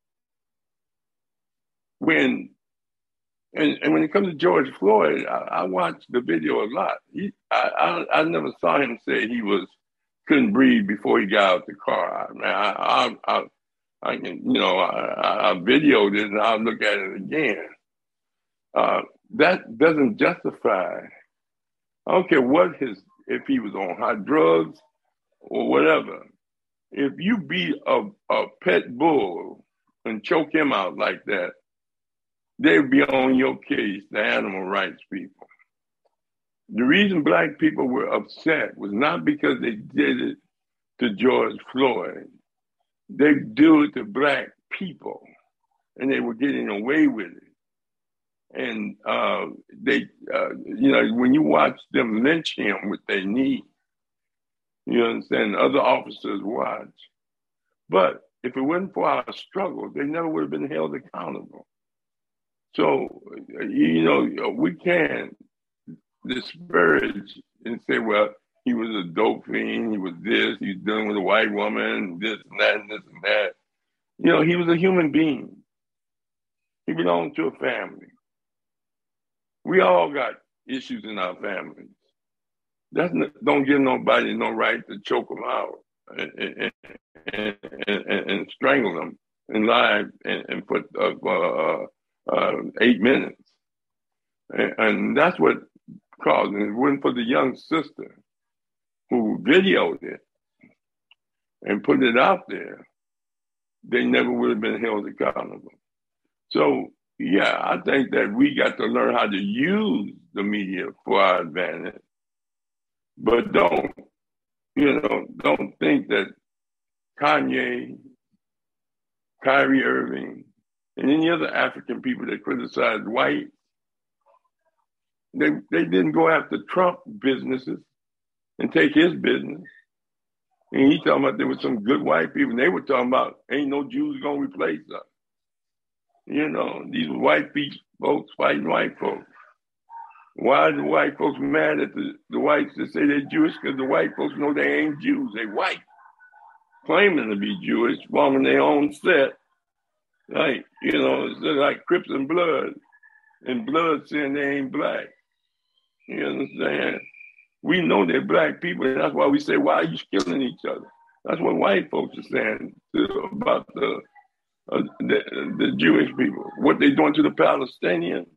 When it comes to George Floyd, I watched the video a lot. I never saw him say he couldn't breathe before he got out the car. I videoed it and I'll look at it again. That doesn't justify. I don't care if he was on hot drugs or whatever. If you beat a pet bull and choke him out like that, they'd be on your case, the animal rights people. The reason black people were upset was not because they did it to George Floyd. They do it to black people, and they were getting away with it. And when you watch them lynch him with their knee, you understand, other officers watch. But if it wasn't for our struggle, they never would have been held accountable. So, we can't disparage and say, well, he was a dope fiend, he was this, he's dealing with a white woman, this and that and this and that. He was a human being. He belonged to a family. We all got issues in our families. Don't give nobody no right to choke them out and strangle them and lie and put 8 minutes. And that's what caused it. If it wasn't for the young sister who videoed it and put it out there, they never would have been held accountable. So, yeah, I think that we got to learn how to use the media for our advantage. But don't think that Kanye, Kyrie Irving, and any other African people that criticize white, they didn't go after Trump businesses and take his business. And he talking about there were some good white people, and they were talking about ain't no Jews gonna replace us. These white folks fighting white folks. Why are the white folks mad at the whites that say they're Jewish? Because the white folks know they ain't Jews. They white, claiming to be Jewish, forming their own set. It's like Crips and Blood saying they ain't black. You understand? We know they're black people, and that's why we say, why are you killing each other? That's what white folks are saying about the Jewish people. What they doing to the Palestinians.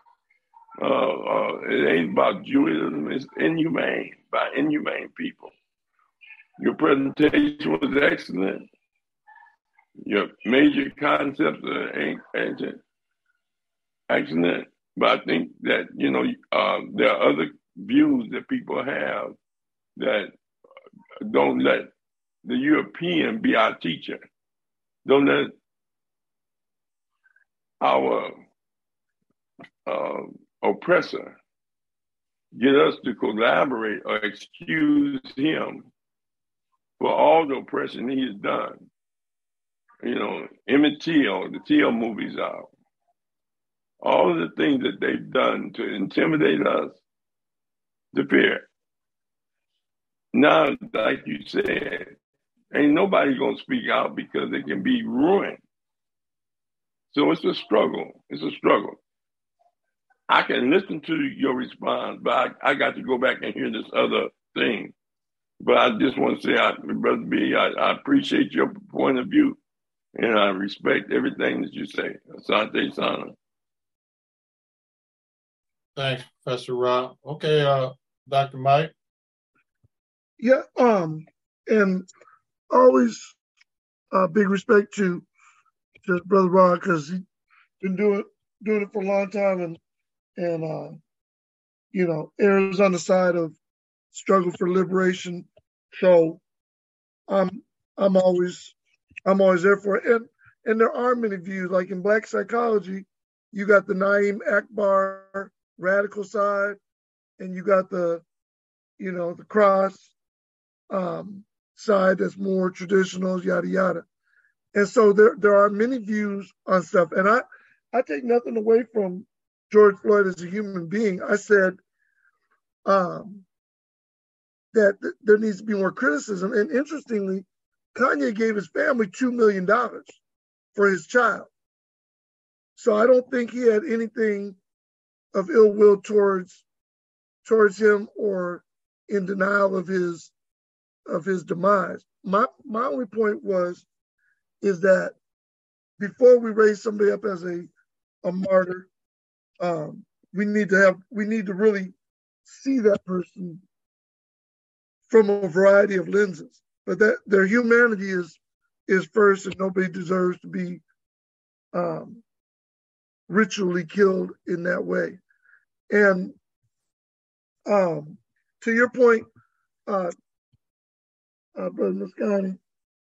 It ain't about Judaism, it's inhumane, by inhumane people. Your presentation was excellent. Your major concepts are excellent. But I think that, there are other views that people have that don't let the European be our teacher. Don't let our oppressor get us to collaborate or excuse him for all the oppression he has done. Emmett Till, the Till movies out. All of the things that they've done to intimidate us, to fear. Now, like you said, ain't nobody gonna speak out because they can be ruined. So it's a struggle. I can listen to your response, but I got to go back and hear this other thing. But I just want to say, Brother B, I appreciate your point of view, and I respect everything that you say. Asante Sana. Thanks, Professor Rob. Okay, Dr. Mike. Yeah, and always big respect to Brother Rod, because he's been doing it for a long time, and errs on the side of struggle for liberation. So I'm always there for it. And there are many views, like in Black psychology, you got the Naim Akbar radical side, and you got the cross side that's more traditional, yada yada. And so there are many views on stuff. And I take nothing away from George Floyd as a human being. I said that there needs to be more criticism. And interestingly, Kanye gave his family $2 million for his child. So I don't think he had anything of ill will towards him or in denial of his demise. My only point is that before we raise somebody up as a martyr, we need to really see that person from a variety of lenses. But that their humanity is first, and nobody deserves to be ritually killed in that way. And to your point, Brother Mosconi,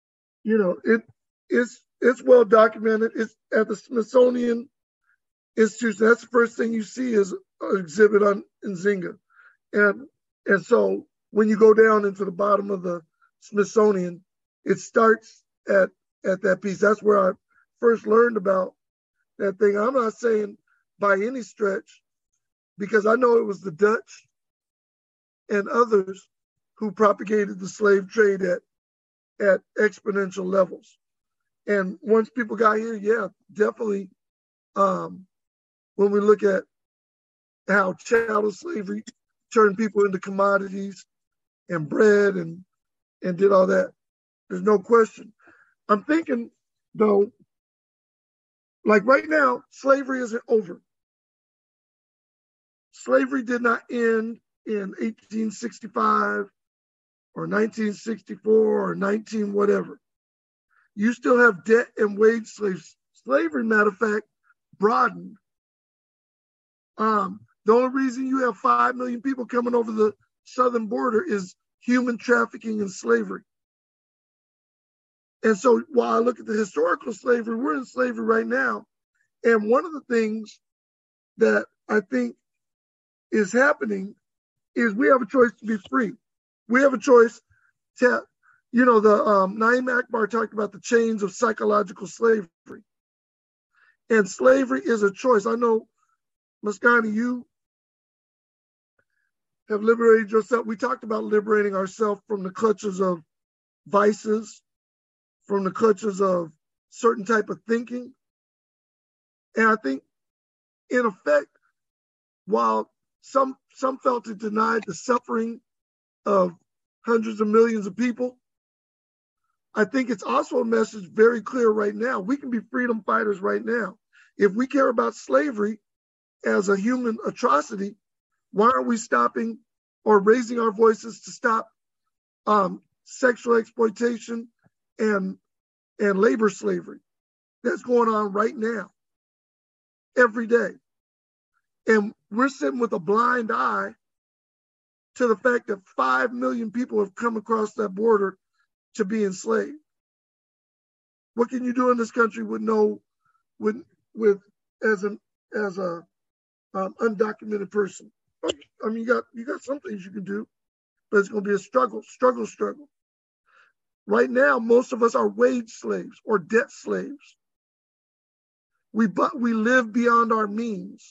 it's well documented. It's at the Smithsonian Institution. That's the first thing you see is an exhibit on Nzinga. And so when you go down into the bottom of the Smithsonian, it starts at that piece. That's where I first learned about that thing. I'm not saying by any stretch, because I know it was the Dutch and others who propagated the slave trade at exponential levels. And once people got here, yeah, definitely, when we look at how chattel slavery turned people into commodities and bread and did all that, there's no question. I'm thinking, though, like right now, slavery isn't over. Slavery did not end in 1865 or 1964 or 19 whatever. You still have debt and wage slaves. Slavery, matter of fact, broadened. The only reason you have 5 million people coming over the southern border is human trafficking and slavery. And so while I look at the historical slavery, we're in slavery right now. And one of the things that I think is happening is we have a choice to be free. We have a choice to, Naim Akbar talked about the chains of psychological slavery. And slavery is a choice. I know, Mosconi, you have liberated yourself. We talked about liberating ourselves from the clutches of vices, from the clutches of certain type of thinking. And I think, in effect, while some felt it denied the suffering of hundreds of millions of people, I think it's also a message very clear right now. We can be freedom fighters right now. If we care about slavery as a human atrocity, why aren't we stopping or raising our voices to stop sexual exploitation and labor slavery that's going on right now, every day? And we're sitting with a blind eye to the fact that 5 million people have come across that border to be enslaved. What can you do in this country as a undocumented person? I mean, you got some things you can do, but it's going to be a struggle. Right now, most of us are wage slaves or debt slaves. We live beyond our means.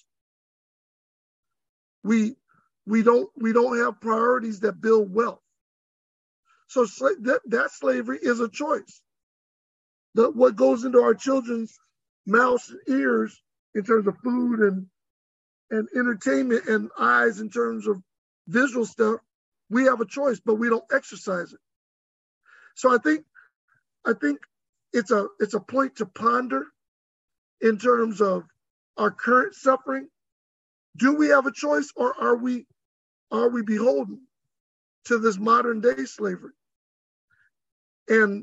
We don't have priorities that build wealth. So that slavery is a choice. What goes into our children's mouths and ears in terms of food and entertainment and eyes in terms of visual stuff, we have a choice, but we don't exercise it. So I think it's a point to ponder in terms of our current suffering. Do we have a choice, or are we beholden to this modern day slavery? And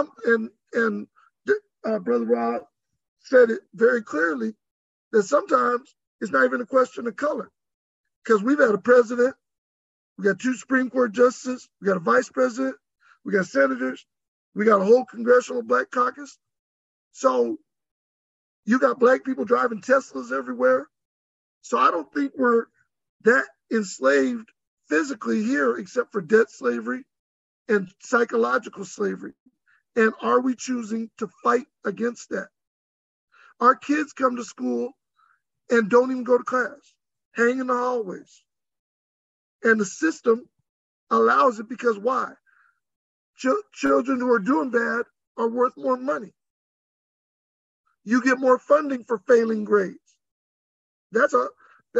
Brother Rod said it very clearly that sometimes it's not even a question of color, because we've had a president, we got 2 Supreme Court justices, we got a vice president, we got senators, we got a whole congressional black caucus. So you got black people driving Teslas everywhere. So I don't think we're that enslaved physically here, except for debt slavery and psychological slavery. And are we choosing to fight against that? Our kids come to school and don't even go to class, hang in the hallways. And the system allows it because why? Children who are doing bad are worth more money. You get more funding for failing grades. That's a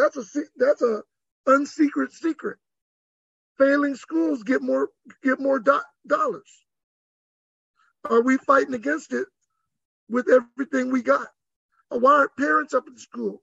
unsecret secret. Failing schools get more dollars. Are we fighting against it with everything we got? Or why aren't parents up at school?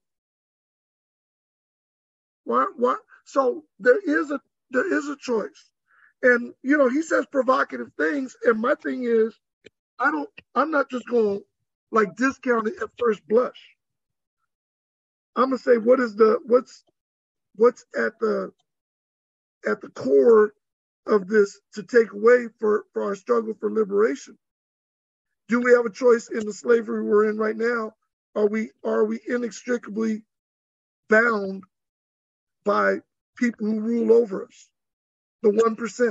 Why? So there is a choice. And he says provocative things, and my thing is, I'm not just going to discount it at first blush. I'm gonna say what's at the core of this to take away for our struggle for liberation? Do we have a choice in the slavery we're in right now? Are we inextricably bound by people who rule over us, the 1%?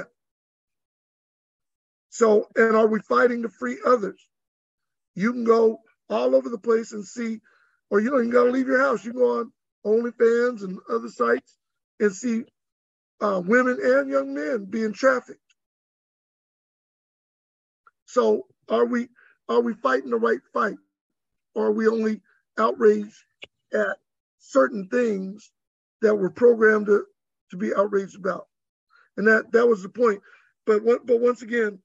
So, and are we fighting to free others? You can go all over the place and see, or you don't even got to leave your house. You go on OnlyFans and other sites and see women and young men being trafficked. So are we fighting the right fight? Or are we only outraged at certain things that we're programmed to be outraged about? And that was the point. But once again,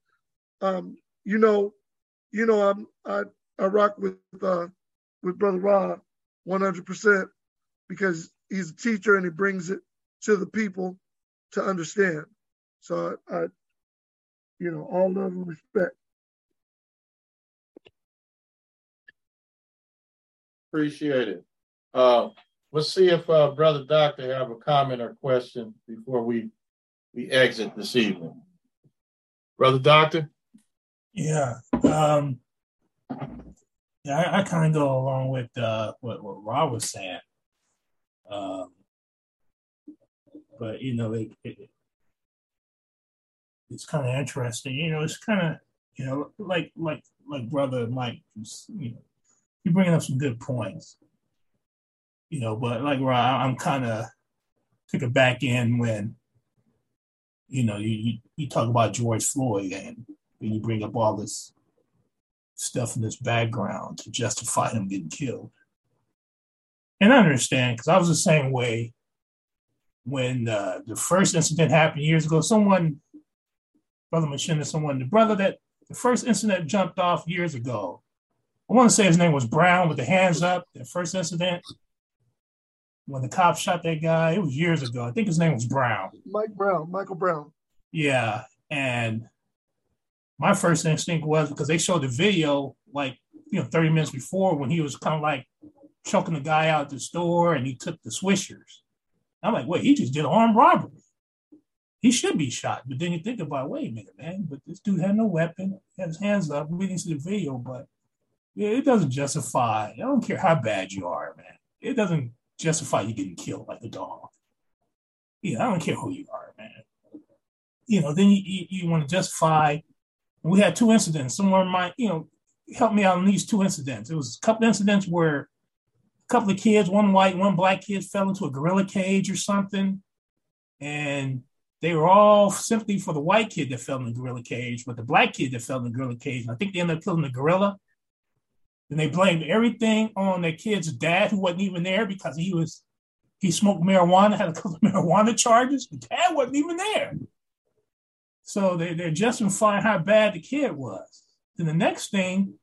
I rock with Brother Ra 100% because he's a teacher and he brings it to the people to understand. So I all love and respect. Appreciate it. Let's see if Brother Doctor have a comment or question before we exit this evening. Brother Doctor? Yeah. I kind of go along with what Rob was saying. But it's kind of interesting. It's kind of like Brother Mike, you're bringing up some good points. But like Rob, I'm kind of took it back in when you talk about George Floyd and you bring up all this stuff in this background to justify him getting killed. And I understand, because I was the same way when the first incident happened years ago. Brother Machinda, the brother that the first incident jumped off years ago. I want to say his name was Brown with the hands up, the first incident. When the cops shot that guy, it was years ago. I think his name was Brown. Michael Brown. Yeah. And my first instinct was, because they showed the video 30 minutes before when he was kind of like choking the guy out the store and he took the swishers. I'm like, wait, he just did armed robbery. He should be shot. But then you think about, wait a minute, man, but this dude had no weapon, had his hands up. We didn't see the video, but yeah, it doesn't justify. I don't care how bad you are, man. It doesn't justify you getting killed like a dog. Yeah, I don't care who you are, man. Then you want to justify. We had two incidents. Someone might, help me out on these two incidents. It was a couple incidents where a couple of kids, one white, one black kid, fell into a gorilla cage or something. And they were all sympathy for the white kid that fell in the gorilla cage, but the black kid that fell in the gorilla cage, and I think they ended up killing the gorilla. And they blamed everything on their kid's dad, who wasn't even there because he smoked marijuana, had a couple of marijuana charges. The dad wasn't even there. So they're justifying how bad the kid was. Then the next thing,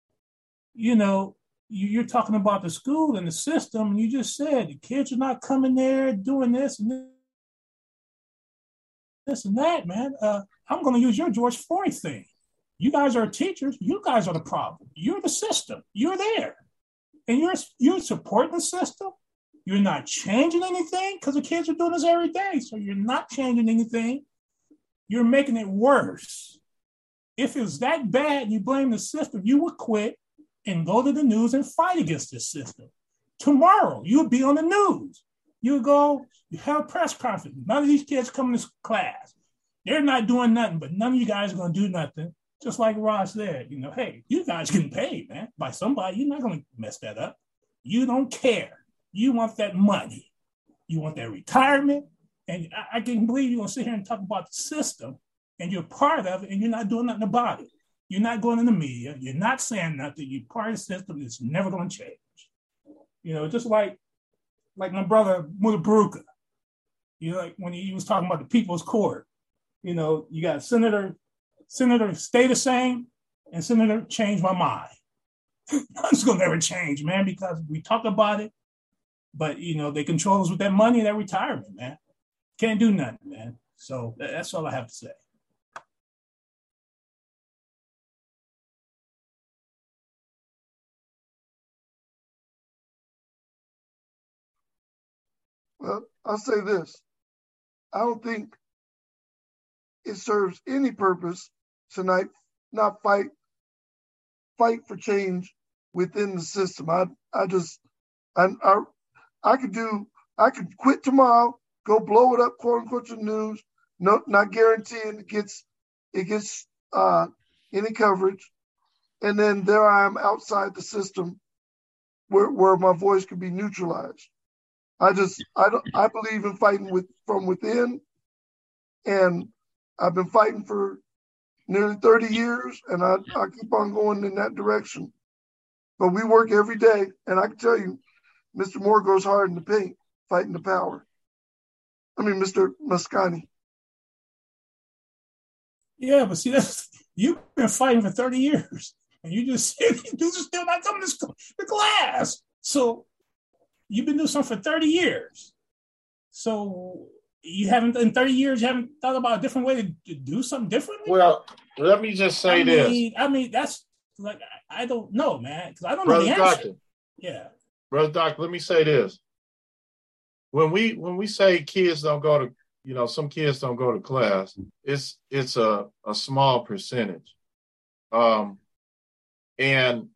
you're talking about the school and the system, and you just said the kids are not coming there doing this and this and that, man. I'm going to use your George Floyd thing. You guys are teachers. You guys are the problem. You're the system. You're there. And you're supporting the system. You're not changing anything because the kids are doing this every day. So you're not changing anything. You're making it worse. If it was that bad and you blame the system, you would quit and go to the news and fight against this system. Tomorrow, you would be on the news. You would go, you have a press conference. None of these kids come to class. They're not doing nothing, but none of you guys are going to do nothing. Just like Ross said, hey, you guys getting paid, man, by somebody. You're not going to mess that up. You don't care. You want that money. You want that retirement. And I can't believe you're going to sit here and talk about the system and you're part of it and you're not doing nothing about it. You're not going in the media. You're not saying nothing. You're part of the system. It's never going to change. Just like my brother, Mutabaruka, like when he was talking about the People's Court, you got Senator stay the same and Senator change my mind. It's going to never change, man, because we talk about it, but, they control us with that money and that retirement, man. Can't do nothing, man. So that's all I have to say. Well, I'll say this. I don't think it serves any purpose to not fight for change within the system. I could quit tomorrow, go blow it up, quote unquote, the news. No, not guaranteeing it gets any coverage, and then there I am outside the system where my voice could be neutralized. I believe in fighting from within, and I've been fighting for nearly 30 years, and I keep on going in that direction. But we work every day, and I can tell you, Mr. Moore goes hard in the paint, fighting the power. I mean, Mr. Mascani. Yeah, but see, you've been fighting for 30 years, and you just said these dudes are still not coming to class. So you've been doing something for 30 years. So you haven't, in 30 years, you haven't thought about a different way to do something differently? Well, let me just say this. I mean, that's like, I don't know, man, because I don't Brother know the answer. Doctor, Yeah. Brother Doctor, let me say this. When we say kids don't go to, some kids don't go to class, it's a small percentage. And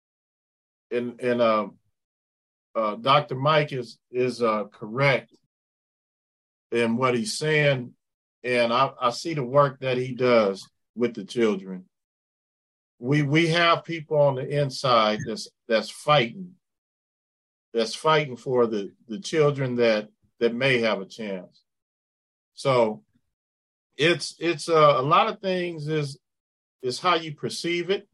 Dr. Mike is correct in what he's saying, and I see the work that he does with the children. We have people on the inside that's fighting for the children that may have a chance. So it's a lot of things is how you perceive it.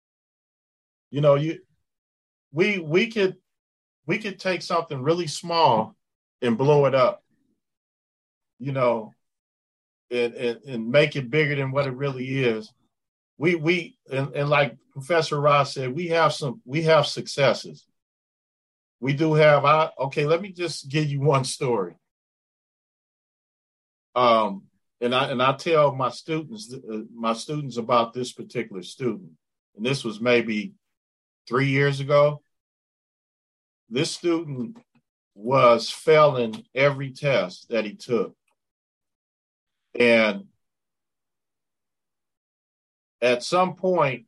We could take something really small and blow it up, and make it bigger than what it really is. We like Professor Ross said, we have successes. We do have let me just give you one story. And I tell my students about this particular student. And this was maybe 3 years ago. This student was failing every test that he took. And at some point,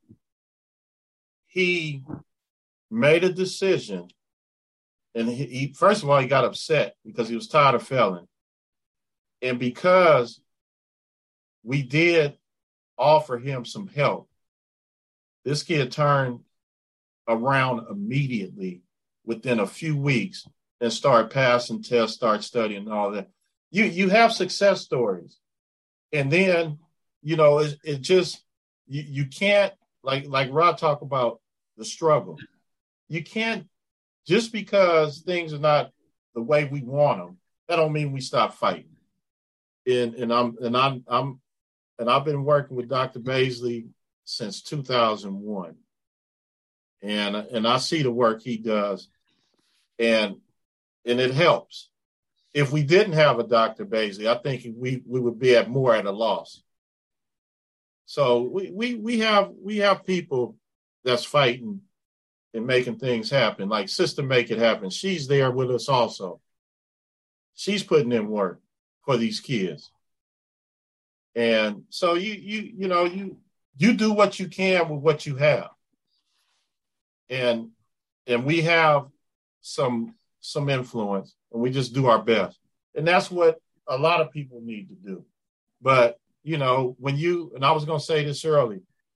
he made a decision. And he first of all, he got upset because he was tired of failing. And because we did offer him some help, this kid turned around immediately within a few weeks and started passing tests, start studying and all that. You have success stories. And then, it just, you can't, like Rod talked about the struggle. You can't, just because things are not the way we want them, that don't mean we stop fighting. And I've been working with Dr. Baisley since 2001, and I see the work he does, and it helps. If we didn't have a Dr. Baisley, I think we would be at a loss. So we have people that's fighting and making things happen. Like Sister Make It Happen, she's there with us also. She's putting in work for these kids. And so you do what you can with what you have. And we have some influence, and we just do our best. And that's what a lot of people need to do. But, and I was going to say this earlier,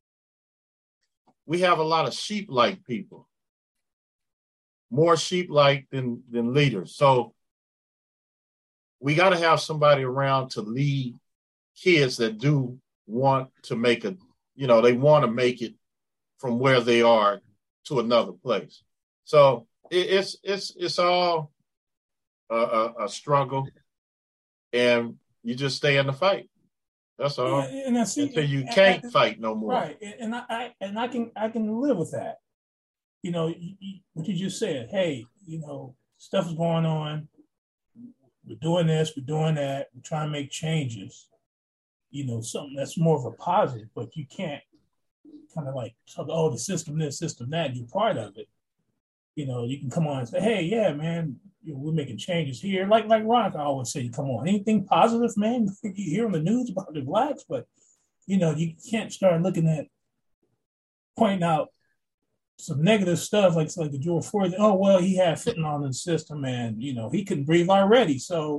we have a lot of sheep-like people, more sheep-like than leaders. So we got to have somebody around to lead kids that do want to make they want to make it from where they are to another place. So it's all a struggle, and you just stay in the fight. That's all. Yeah, and until you can't fight no more. Right, and I can live with that. What you just said. Hey, stuff is going on. We're doing this. We're doing that. We're trying to make changes. Something that's more of a positive. But you can't kind of like talk, the system this, system that. You're part of it. you can come on and say, hey, yeah, man, we're making changes here. Like Ron, I always say, come on, anything positive, man, you hear on the news about the blacks, but, you can't start looking at pointing out some negative stuff like the George Floyd. Oh, well, he had fentanyl in the system and, he couldn't breathe already. So,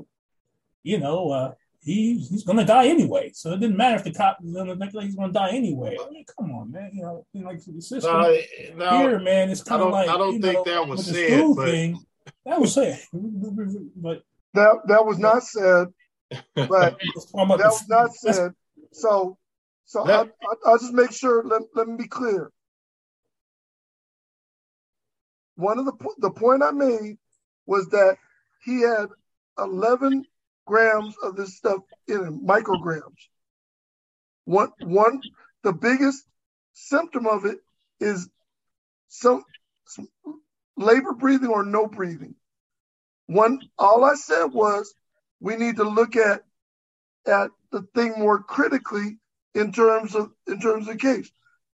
he's going to die anyway. So it didn't matter if the cop was going to think like he's going to die anyway. I mean, come on, man. Like the system here, man, it's kind of like, I don't think that was with the said, school but... thing, that was said. But that was not said, but that was not said. So I'll just make sure, let me be clear. One of the point I made was that he had 11 grams of this stuff in him, micrograms. The biggest symptom of it is some labor breathing or no breathing. All I said was we need to look at the thing more critically in terms of the case.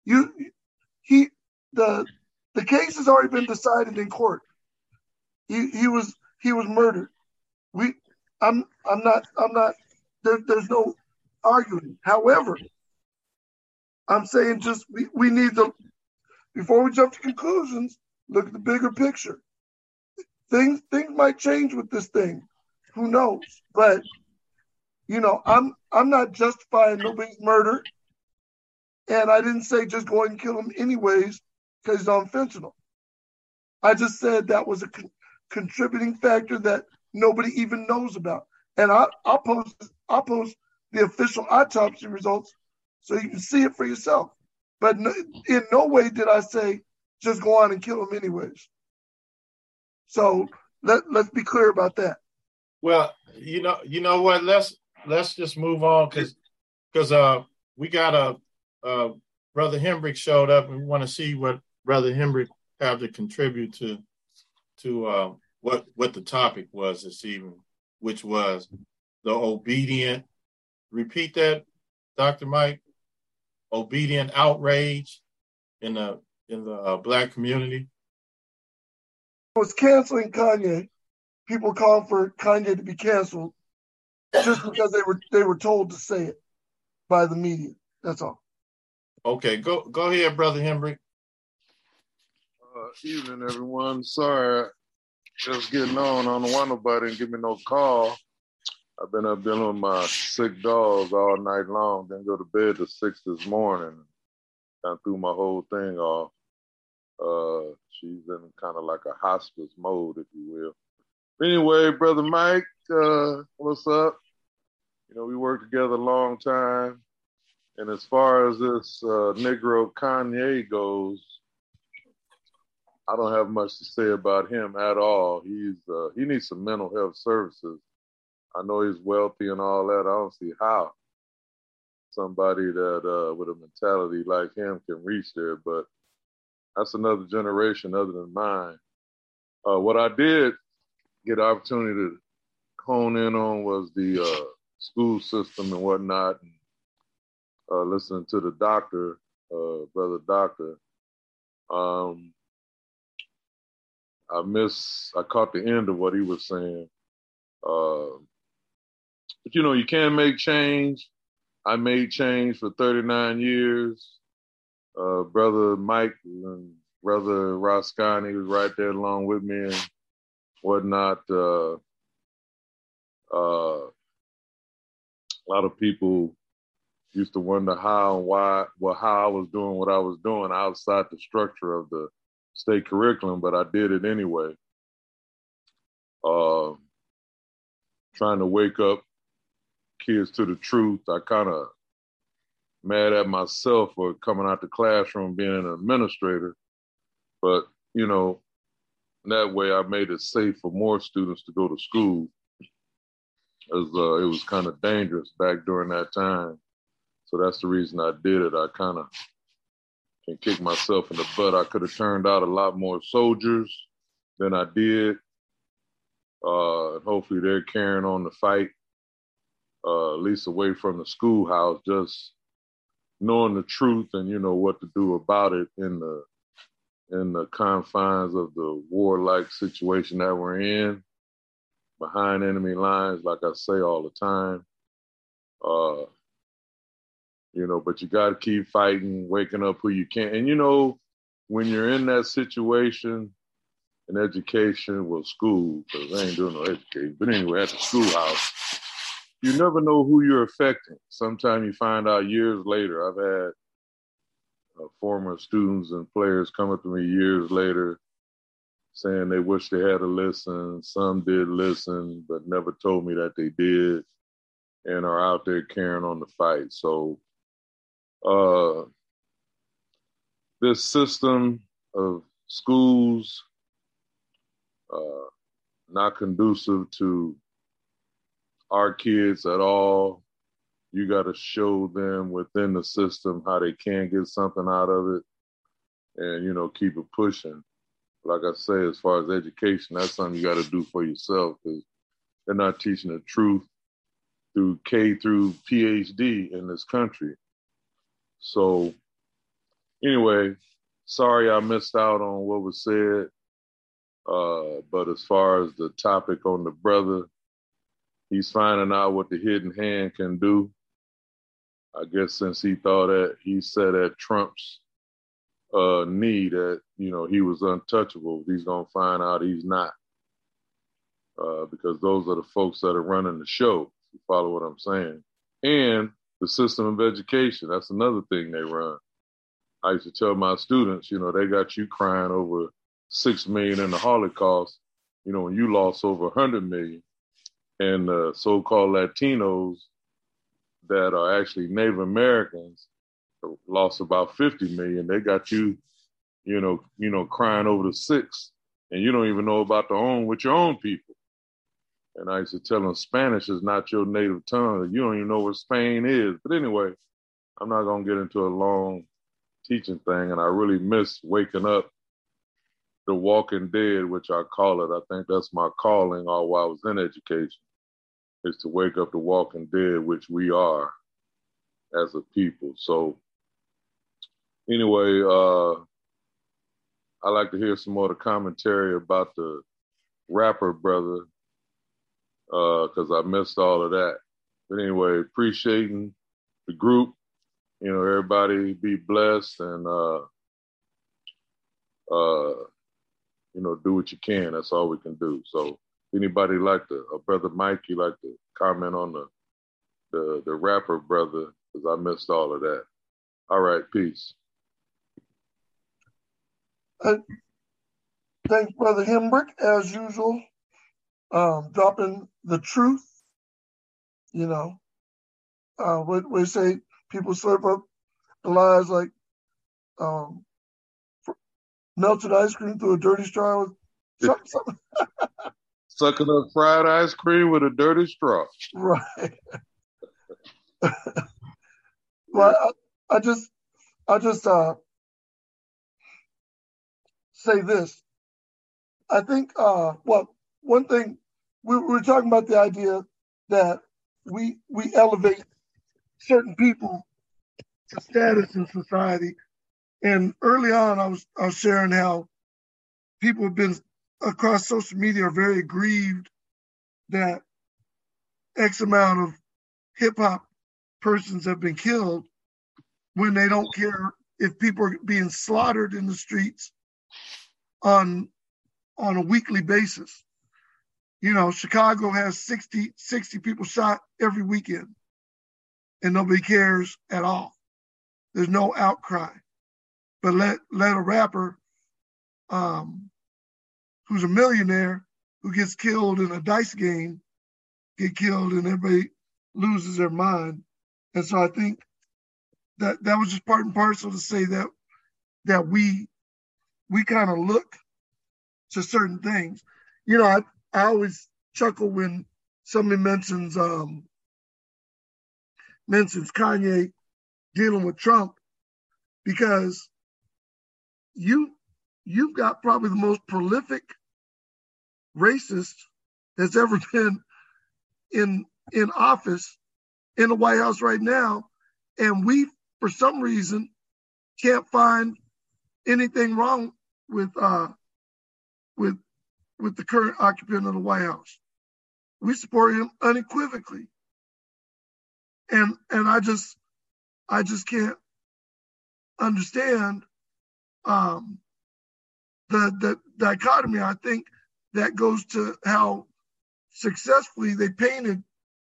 The case has already been decided in court. He was murdered. I'm not there's no arguing. However, I'm saying just we need to, before we jump to conclusions, look at the bigger picture. Things might change with this thing. Who knows? But I'm not justifying nobody's murder. And I didn't say just go and kill him anyways because he's on fentanyl. I just said that was a contributing factor that nobody even knows about. And I'll post the official autopsy results so you can see it for yourself. But in no way did I say just go on and kill him anyways. So let's be clear about that. Well, you know what? Let's just move on because we got Brother Hembrick showed up, and we want to see what Brother Hembrick have to contribute to what the topic was this evening, which was the obedient. Repeat that, Dr. Mike. Obedient outrage in the Black community. It was canceling Kanye. People calling for Kanye to be canceled just because they were told to say it by the media. That's all. Okay, go ahead, Brother Hembrick. Evening, everyone. Sorry, just getting on. I don't want nobody to give me no call. I've been up dealing with my sick dogs all night long. Didn't go to bed till 6 this morning. Kind of threw my whole thing off. She's in kind of like a hospice mode, if you will. Anyway, Brother Mike, what's up? We worked together a long time. And as far as this Negro Kanye goes, I don't have much to say about him at all. He needs some mental health services. I know he's wealthy and all that. I don't see how somebody that with a mentality like him can reach there, but that's another generation other than mine. What I did get the opportunity to hone in on was the school system and whatnot, and listening to the doctor, Brother Doctor. I caught the end of what he was saying. But you can't make change. I made change for 39 years. Brother Mike and Brother Roscani was right there along with me and whatnot. A lot of people used to wonder how and why, how I was doing what I was doing outside the structure of the state curriculum, but I did it anyway. Trying to wake up kids to the truth. I kind of mad at myself for coming out the classroom being an administrator, but that way I made it safe for more students to go to school, as it was kind of dangerous back during that time. So that's the reason I did it. I kind of can kick myself in the butt. I could have turned out a lot more soldiers than I did. And hopefully they're carrying on the fight, at least away from the schoolhouse, just knowing the truth and what to do about it in in the confines of the warlike situation that we're in, behind enemy lines, like I say all the time. But you got to keep fighting, waking up who you can. And, when you're in that situation in education, well, school, because I ain't doing no education, but anyway, at the schoolhouse, you never know who you're affecting. Sometimes you find out years later. I've had former students and players come up to me years later saying they wish they had listened. Some did listen, but never told me that they did, and are out there carrying on the fight. So this system of schools not conducive to our kids at all. You got to show them within the system how they can get something out of it and, keep it pushing. Like I say, as far as education, that's something you got to do for yourself because they're not teaching the truth through K through PhD in this country. So anyway, sorry I missed out on what was said. But as far as the topic on the brother, he's finding out what the hidden hand can do. I guess since he thought that he said at Trump's knee that, he was untouchable, he's going to find out he's not. Because those are the folks that are running the show, if you follow what I'm saying. And the system of education, that's another thing they run. I used to tell my students, they got you crying over $6 million in the Holocaust, when you lost over 100 million. And the so-called Latinos that are actually Native Americans lost about 50 million. They got you, crying over the 6, and you don't even know about with your own people. And I used to tell them Spanish is not your native tongue. You don't even know what Spain is. But anyway, I'm not going to get into a long teaching thing. And I really miss waking up the walking dead, which I call it. I think that's my calling all while I was in education, is to wake up the walking dead, which we are as a people. So anyway, I like to hear some more of the commentary about the rapper brother, because I missed all of that. But anyway, appreciating the group. Everybody be blessed and, do what you can. That's all we can do. So anybody Brother Mike, you like to comment on the rapper brother, because I missed all of that. All right, peace. Thanks, Brother Hembrick, as usual, dropping the truth. What we say, people slurp up the lies like melted ice cream through a dirty straw with something. Sucking up fried ice cream with a dirty straw. Right. Well, I just say this. I think, one thing, we were talking about the idea that we elevate certain people to status in society. And early on, I was sharing how people have been across social media are very aggrieved that X amount of hip hop persons have been killed when they don't care if people are being slaughtered in the streets on a weekly basis. Chicago has 60 people shot every weekend, and nobody cares at all. There's no outcry. But let a rapper who's a millionaire who gets killed in a dice game get killed, and everybody loses their mind. And so I think that was just part and parcel to say that we kind of look to certain things. I always chuckle when somebody mentions Kanye dealing with Trump, because you've got probably the most prolific racist that's ever been in office in the White House right now, and we, for some reason, can't find anything wrong with with the current occupant of the White House. We support him unequivocally. And I just can't understand the dichotomy. I think that goes to how successfully they painted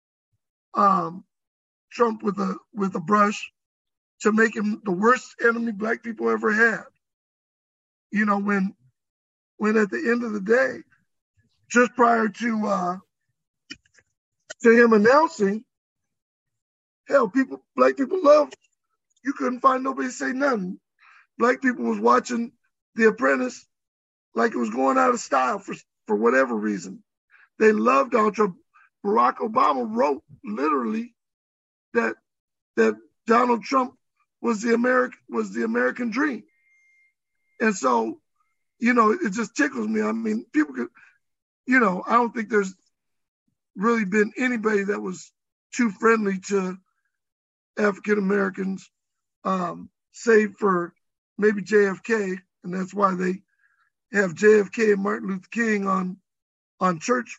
Trump with a brush to make him the worst enemy Black people ever had. You know, when at the end of the day, just prior to him announcing, hell, Black people loved, you couldn't find nobody to say nothing. Black people was watching The Apprentice like it was going out of style for whatever reason. They loved Donald Trump. Barack Obama wrote literally that Donald Trump was the American dream. And so, you know, it just tickles me. I mean, people could, you know, I don't think there's really been anybody that was too friendly to African Americans, save for maybe JFK, and that's why they have JFK and Martin Luther King on church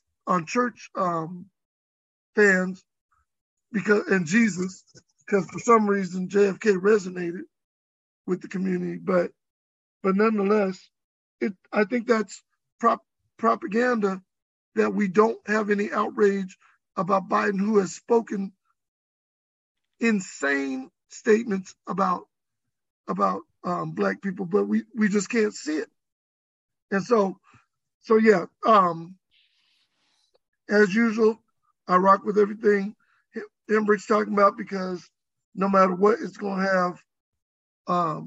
fans and Jesus, because for some reason JFK resonated with the community, but nonetheless, I think that's propaganda that we don't have any outrage about Biden, who has spoken insane statements about Black people, but we just can't see it. And so yeah, as usual, I rock with everything Embrick's talking about, because no matter what, it's going to have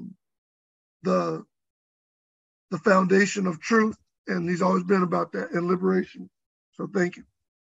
the foundation of truth, and he's always been about that, and liberation. So thank you.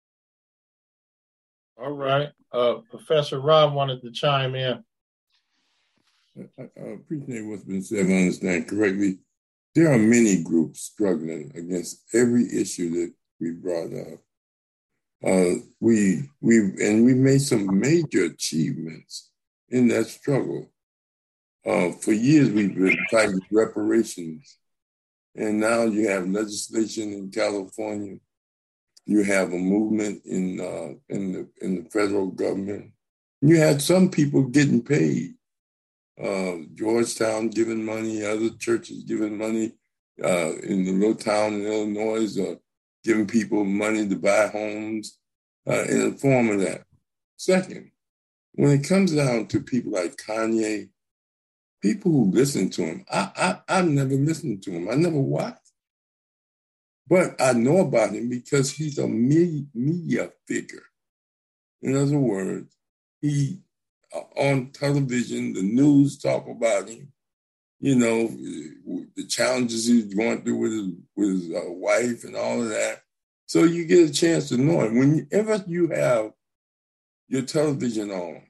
All right. Professor Rob wanted to chime in. I appreciate what's been said. If I understand correctly, there are many groups struggling against every issue that we brought up. We've made some major achievements in that struggle. For years, we've been fighting reparations, and now you have legislation in California. You have a movement in the federal government. You had some people getting paid. Georgetown giving money, other churches giving money. In the little town in Illinois, giving people money to buy homes in the form of that. Second, when it comes down to people like Kanye, people who listen to him, I've never listened to him. I never watched. But I know about him because he's a media figure. In other words, he on television, the news talk about him. You know, the challenges he's going through with his wife and all of that. So you get a chance to know him. Whenever you have your television on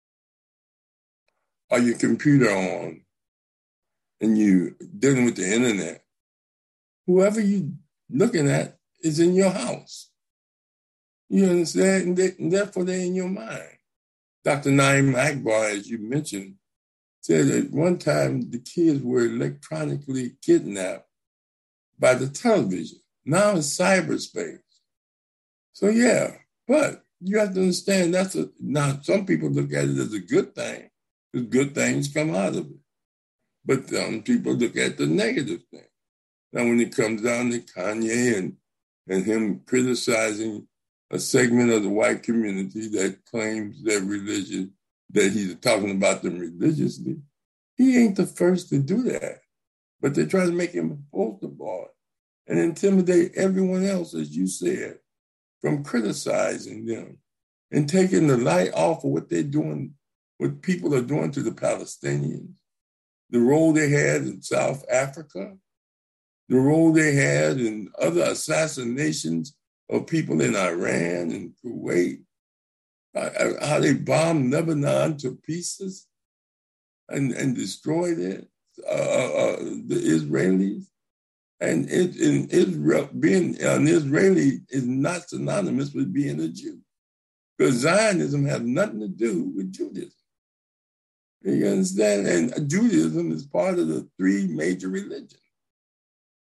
or your computer on and you're dealing with the internet, whoever you're looking at is in your house. You understand? And therefore, they're in your mind. Dr. Naim Akbar, as you mentioned, said at one time the kids were electronically kidnapped by the television. Now it's cyberspace. So yeah, but you have to understand now some people look at it as a good thing, because good things come out of it. But some people look at the negative thing. Now when it comes down to Kanye and him criticizing a segment of the white community that claims their religion, that he's talking about them religiously, he ain't the first to do that. But they try to make him a poster boy and intimidate everyone else, as you said, from criticizing them and taking the light off of what they're doing, what people are doing to the Palestinians, the role they had in South Africa, the role they had in other assassinations of people in Iran and Kuwait, how they bombed Lebanon to pieces and destroyed it, the Israelis. And Israel, being an Israeli is not synonymous with being a Jew, because Zionism has nothing to do with Judaism. You understand? And Judaism is part of the three major religions.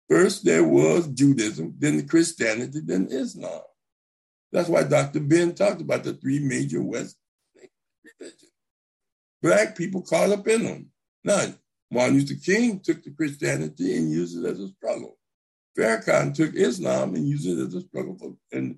First there was Judaism, then Christianity, then Islam. That's why Dr. Ben talked about the three major West religions. Black people caught up in them. Now, Martin Luther King took the Christianity and used it as a struggle. Farrakhan took Islam and used it as a struggle for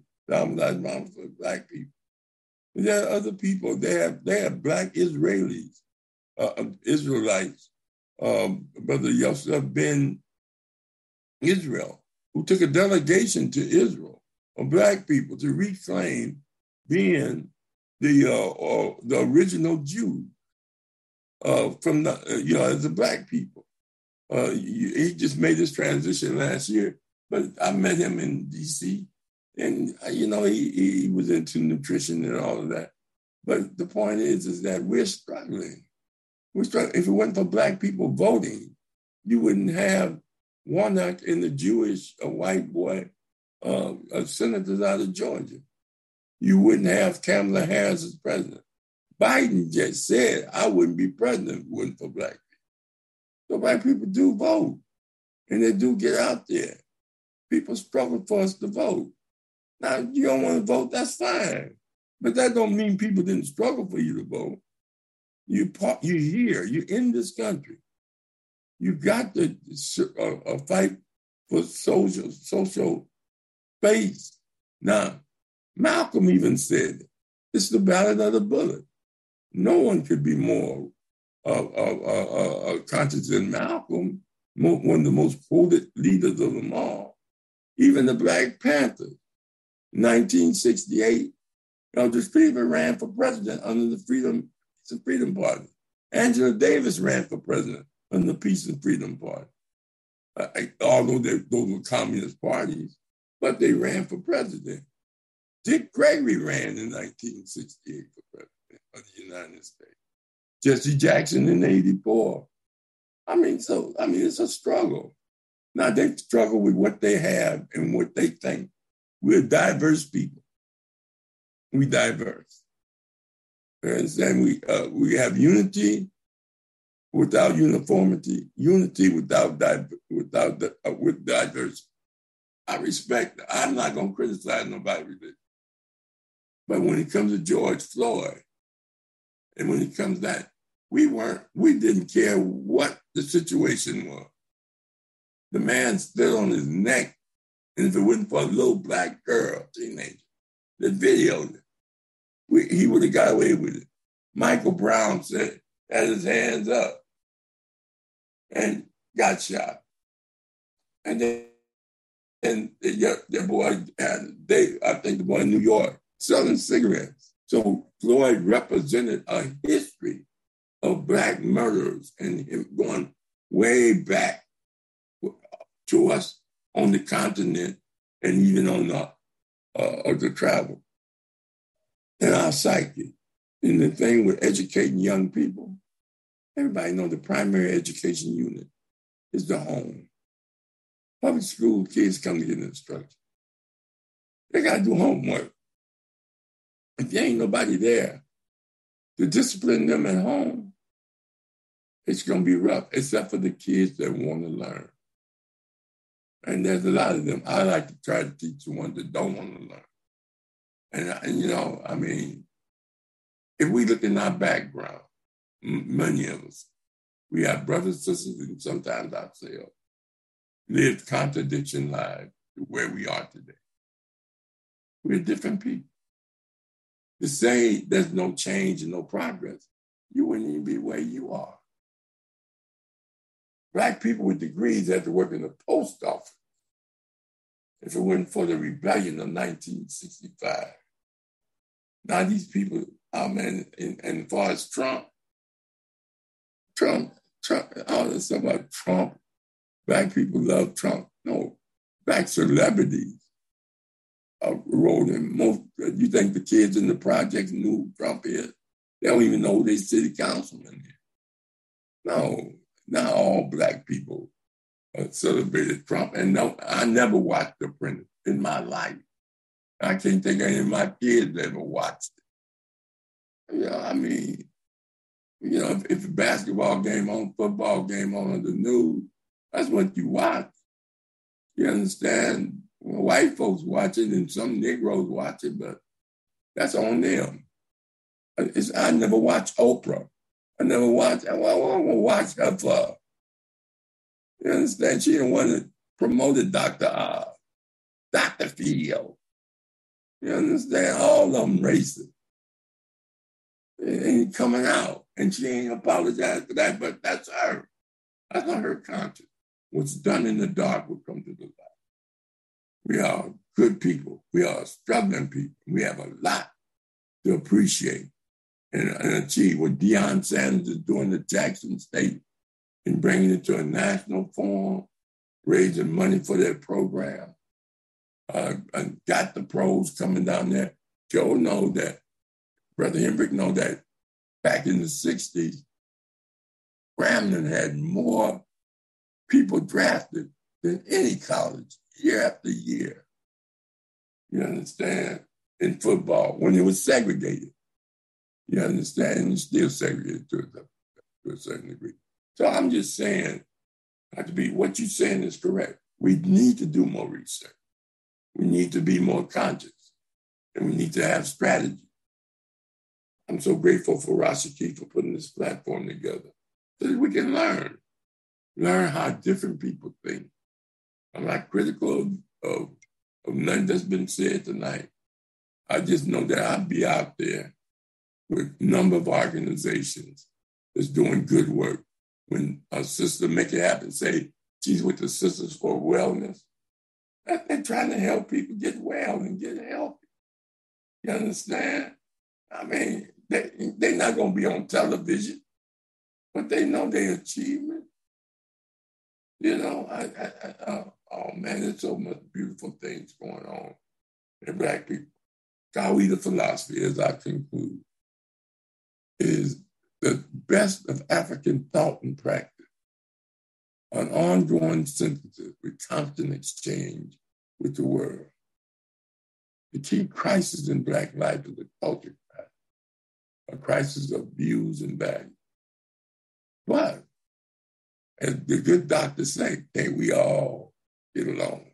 Black people. And there are other people. They have Black Israelis, Israelites. Brother Yosef Ben Israel, who took a delegation to Israel of Black people to reclaim being the original Jew from the as a Black people. He just made this transition last year, but I met him in D.C. and he was into nutrition and all of that. But the point is that we're struggling. If it wasn't for Black people voting, you wouldn't have Warnock and the Jewish white boy senators out of Georgia. You wouldn't have Kamala Harris as president. Biden just said, I wouldn't be president if it wasn't for Black people. So Black people do vote, and they do get out there. People struggle for us to vote. Now, if you don't want to vote, that's fine. But that don't mean people didn't struggle for you to vote. You're here. You're in this country. You got to fight for social space. Now, Malcolm even said, it's the ballot of the bullet. No one could be more conscious than Malcolm, one of the most quoted leaders of them all. Even the Black Panthers, 1968, Eldridge Cleaver ran for president under the Freedom Party. Angela Davis ran for president under the Peace and Freedom Party. Although those were communist parties, but they ran for president. Dick Gregory ran in 1968 for president of the United States. Jesse Jackson in 84. It's a struggle. Now they struggle with what they have and what they think. We're diverse people. We diverse. And then we have unity without uniformity, unity with diversity. I respect that. I'm not going to criticize nobody. But when it comes to George Floyd, and when it comes to that, we didn't care what the situation was. The man stood on his neck, and if it wasn't for a little Black girl, teenager, that videoed it, he would have got away with it. Michael Brown had his hands up and got shot. And then the boy, I think the boy in New York, selling cigarettes. So Floyd represented a history of Black murderers and him going way back to us on the continent and even on the travel. And our psyche. And the thing with educating young people, everybody knows the primary education unit is the home. Public school kids come to get instruction. They got to do homework. If there ain't nobody there to discipline them at home, it's going to be rough, except for the kids that want to learn. And there's a lot of them. I like to try to teach the ones that don't want to learn. And if we look in our background, many of us, we have brothers, sisters, and sometimes ourselves, lived contradiction lives to where we are today. We're different people. To say there's no change and no progress, you wouldn't even be where you are. Black people with degrees had to work in the post office if it wasn't for the rebellion of 1965. Now these people, and as far as Trump, all this stuff about Trump, Black people love Trump. No, Black celebrities wrote in most. You think the kids in the projects knew who Trump is? They don't even know their city councilman is. No, not all Black people celebrated Trump. And no, I never watched The Apprentice in my life. I can't think any of my kids ever watched it. If a basketball game on, football game on the news, that's what you watch. You understand? Well, white folks watching and some Negroes watching, but that's on them. I never watched Oprah. I never watched. I won't watch her for. You understand? She the one that promoted Dr. Oz, Dr. Phil. You understand? All of them racist. It ain't coming out. And she ain't apologized for that, but that's her. That's not her conscience. What's done in the dark will come to the light. We are good people. We are struggling people. We have a lot to appreciate and achieve. What Deion Sanders is doing to Jackson State and bringing it to a national forum, raising money for their program. And got the pros coming down there. Joe knows that. Brother Hendrick knows that back in the 60s, Grambling had more people drafted than any college, year after year. You understand? In football, when it was segregated. You understand? And it's still segregated to a certain degree. So I'm just saying, what you're saying is correct. We need to do more research. We need to be more conscious. And we need to have strategy. I'm so grateful for Rashiki for putting this platform together so that we can learn how different people think. I'm not critical of nothing that's been said tonight. I just know that I'll be out there with a number of organizations that's doing good work. When a sister Make It Happen say she's with the Sisters for Wellness, they're trying to help people get well and get healthy. You understand? I mean, they're not going to be on television, but they know their achievement. You know, oh man, there's so much beautiful things going on in Black people. Tawhid philosophy, as I conclude, is the best of African thought and practice, an ongoing synthesis with constant exchange with the world. The key crisis in Black life is a culture crisis, a crisis of views and values. But, as the good doctor say, can't we all get along?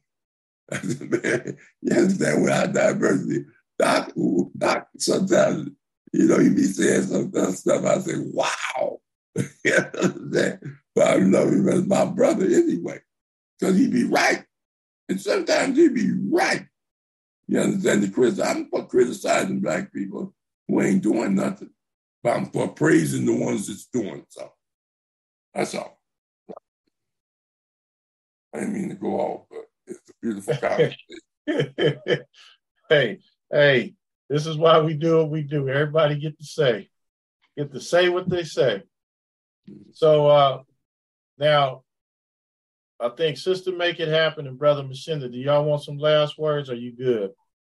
You understand? Without diversity, Doc, sometimes, you know, he be saying some stuff, I say, wow. You understand? But I love him as my brother anyway, because he be right. And sometimes he be right. You understand? I'm for criticizing Black people who ain't doing nothing, but I'm for praising the ones that's doing something. That's all. I didn't mean to go off, but it's a beautiful conversation. Hey, this is why we do what we do. Everybody get to say what they say. So now, I think Sister Make It Happen and Brother Machinda, do y'all want some last words? Or are you good?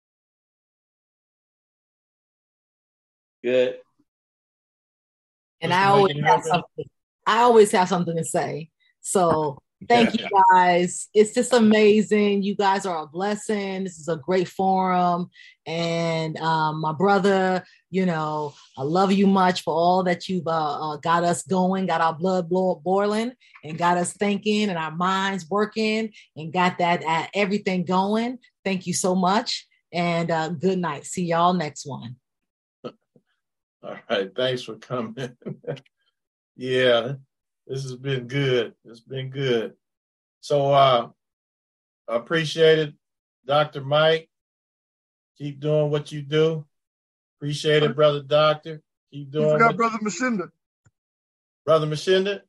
Good. And I always have something to say. So thank you guys. It's just amazing. You guys are a blessing. This is a great forum. And my brother, you know, I love you much for all that you've got us going, got our blood boiling, and got us thinking and our minds working, and got that everything going. Thank you so much. And good night. See y'all next one. All right. Thanks for coming. Yeah, this has been good. It's been good. So I appreciate it, Dr. Mike. Keep doing what you do. Appreciate it, Brother Doctor. Keep doing. You forgot Brother Machinda. Brother Machinda?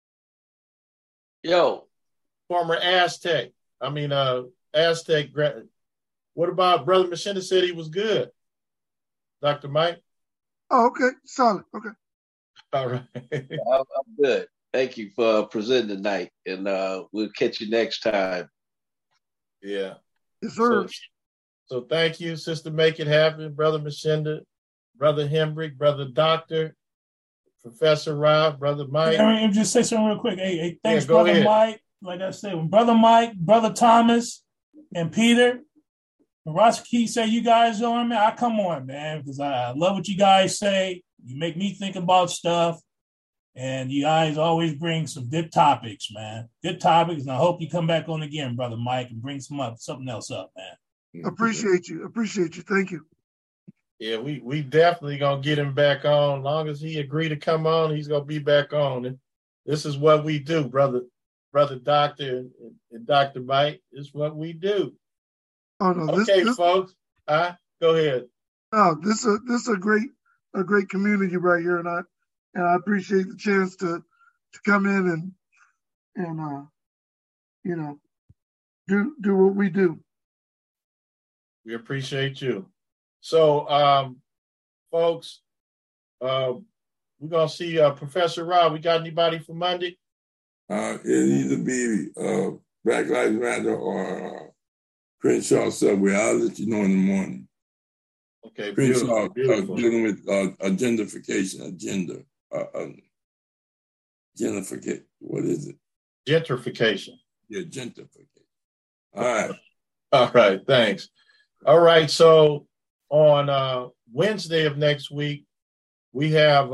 Yo. Former Aztec. Aztec. What about Brother Machinda said he was good? Dr. Mike? Oh, okay. Solid. Okay. All right. I'm good. Thank you for presenting tonight, and we'll catch you next time. Yeah. Yes, sir. So thank you, Sister Make It Happen, Brother Machinda, Brother Hendrick, Brother Doctor, Professor Rob, Brother Mike. Let me just say something real quick. Hey, thanks, Brother ahead. Mike. Like I said, when Brother Mike, Brother Thomas, and Peter, when Rashiki say you guys on, man, I come on, man, because I love what you guys say. You make me think about stuff. And you guys always bring some good topics, man. Good topics. And I hope you come back on again, Brother Mike, and bring something else up, man. Appreciate you. Thank you. Yeah, we definitely gonna get him back on. As long as he agree to come on, he's gonna be back on. And this is what we do, brother Doctor and Dr. Mike. This is what we do. Oh no, okay, folks. Go ahead. No, this is a great community right here, and I appreciate the chance to come in and you know, do what we do. We appreciate you. So, folks, we're gonna see Professor Rob. We got anybody for Monday? It'll either be Black Lives Matter or Crenshaw Subway. I'll let you know in the morning. Okay, Crenshaw beautiful. Dealing with gentrification. Gentrification. What is it? Gentrification. Yeah, gentrification. All right. All right. Thanks. All right. So on Wednesday of next week, we have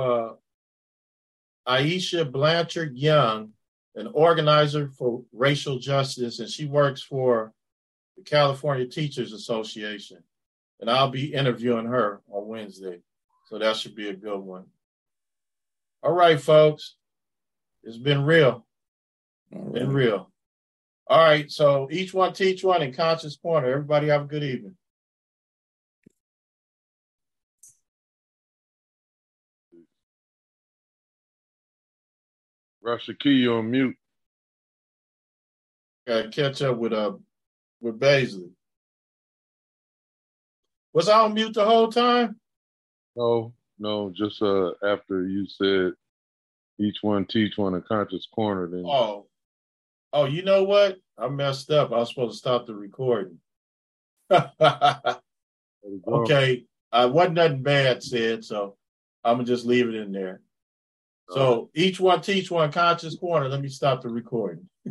Aisha Blanchard Young, an organizer for racial justice, and she works for the California Teachers Association. And I'll be interviewing her on Wednesday. So that should be a good one. All right, folks. It's been real. Been real. All right. So each one teach one in Conscious Corner. Everybody have a good evening. Rashaki, you're on mute. Gotta catch up with Baisley. Was I on mute the whole time? No, just after you said each one teach one in Conscious Corner. Then Oh, you know what? I messed up. I was supposed to stop the recording. Okay, wasn't nothing bad said, so I'm gonna just leave it in there. So each one teach one Conscious Corner. Let me stop the recording.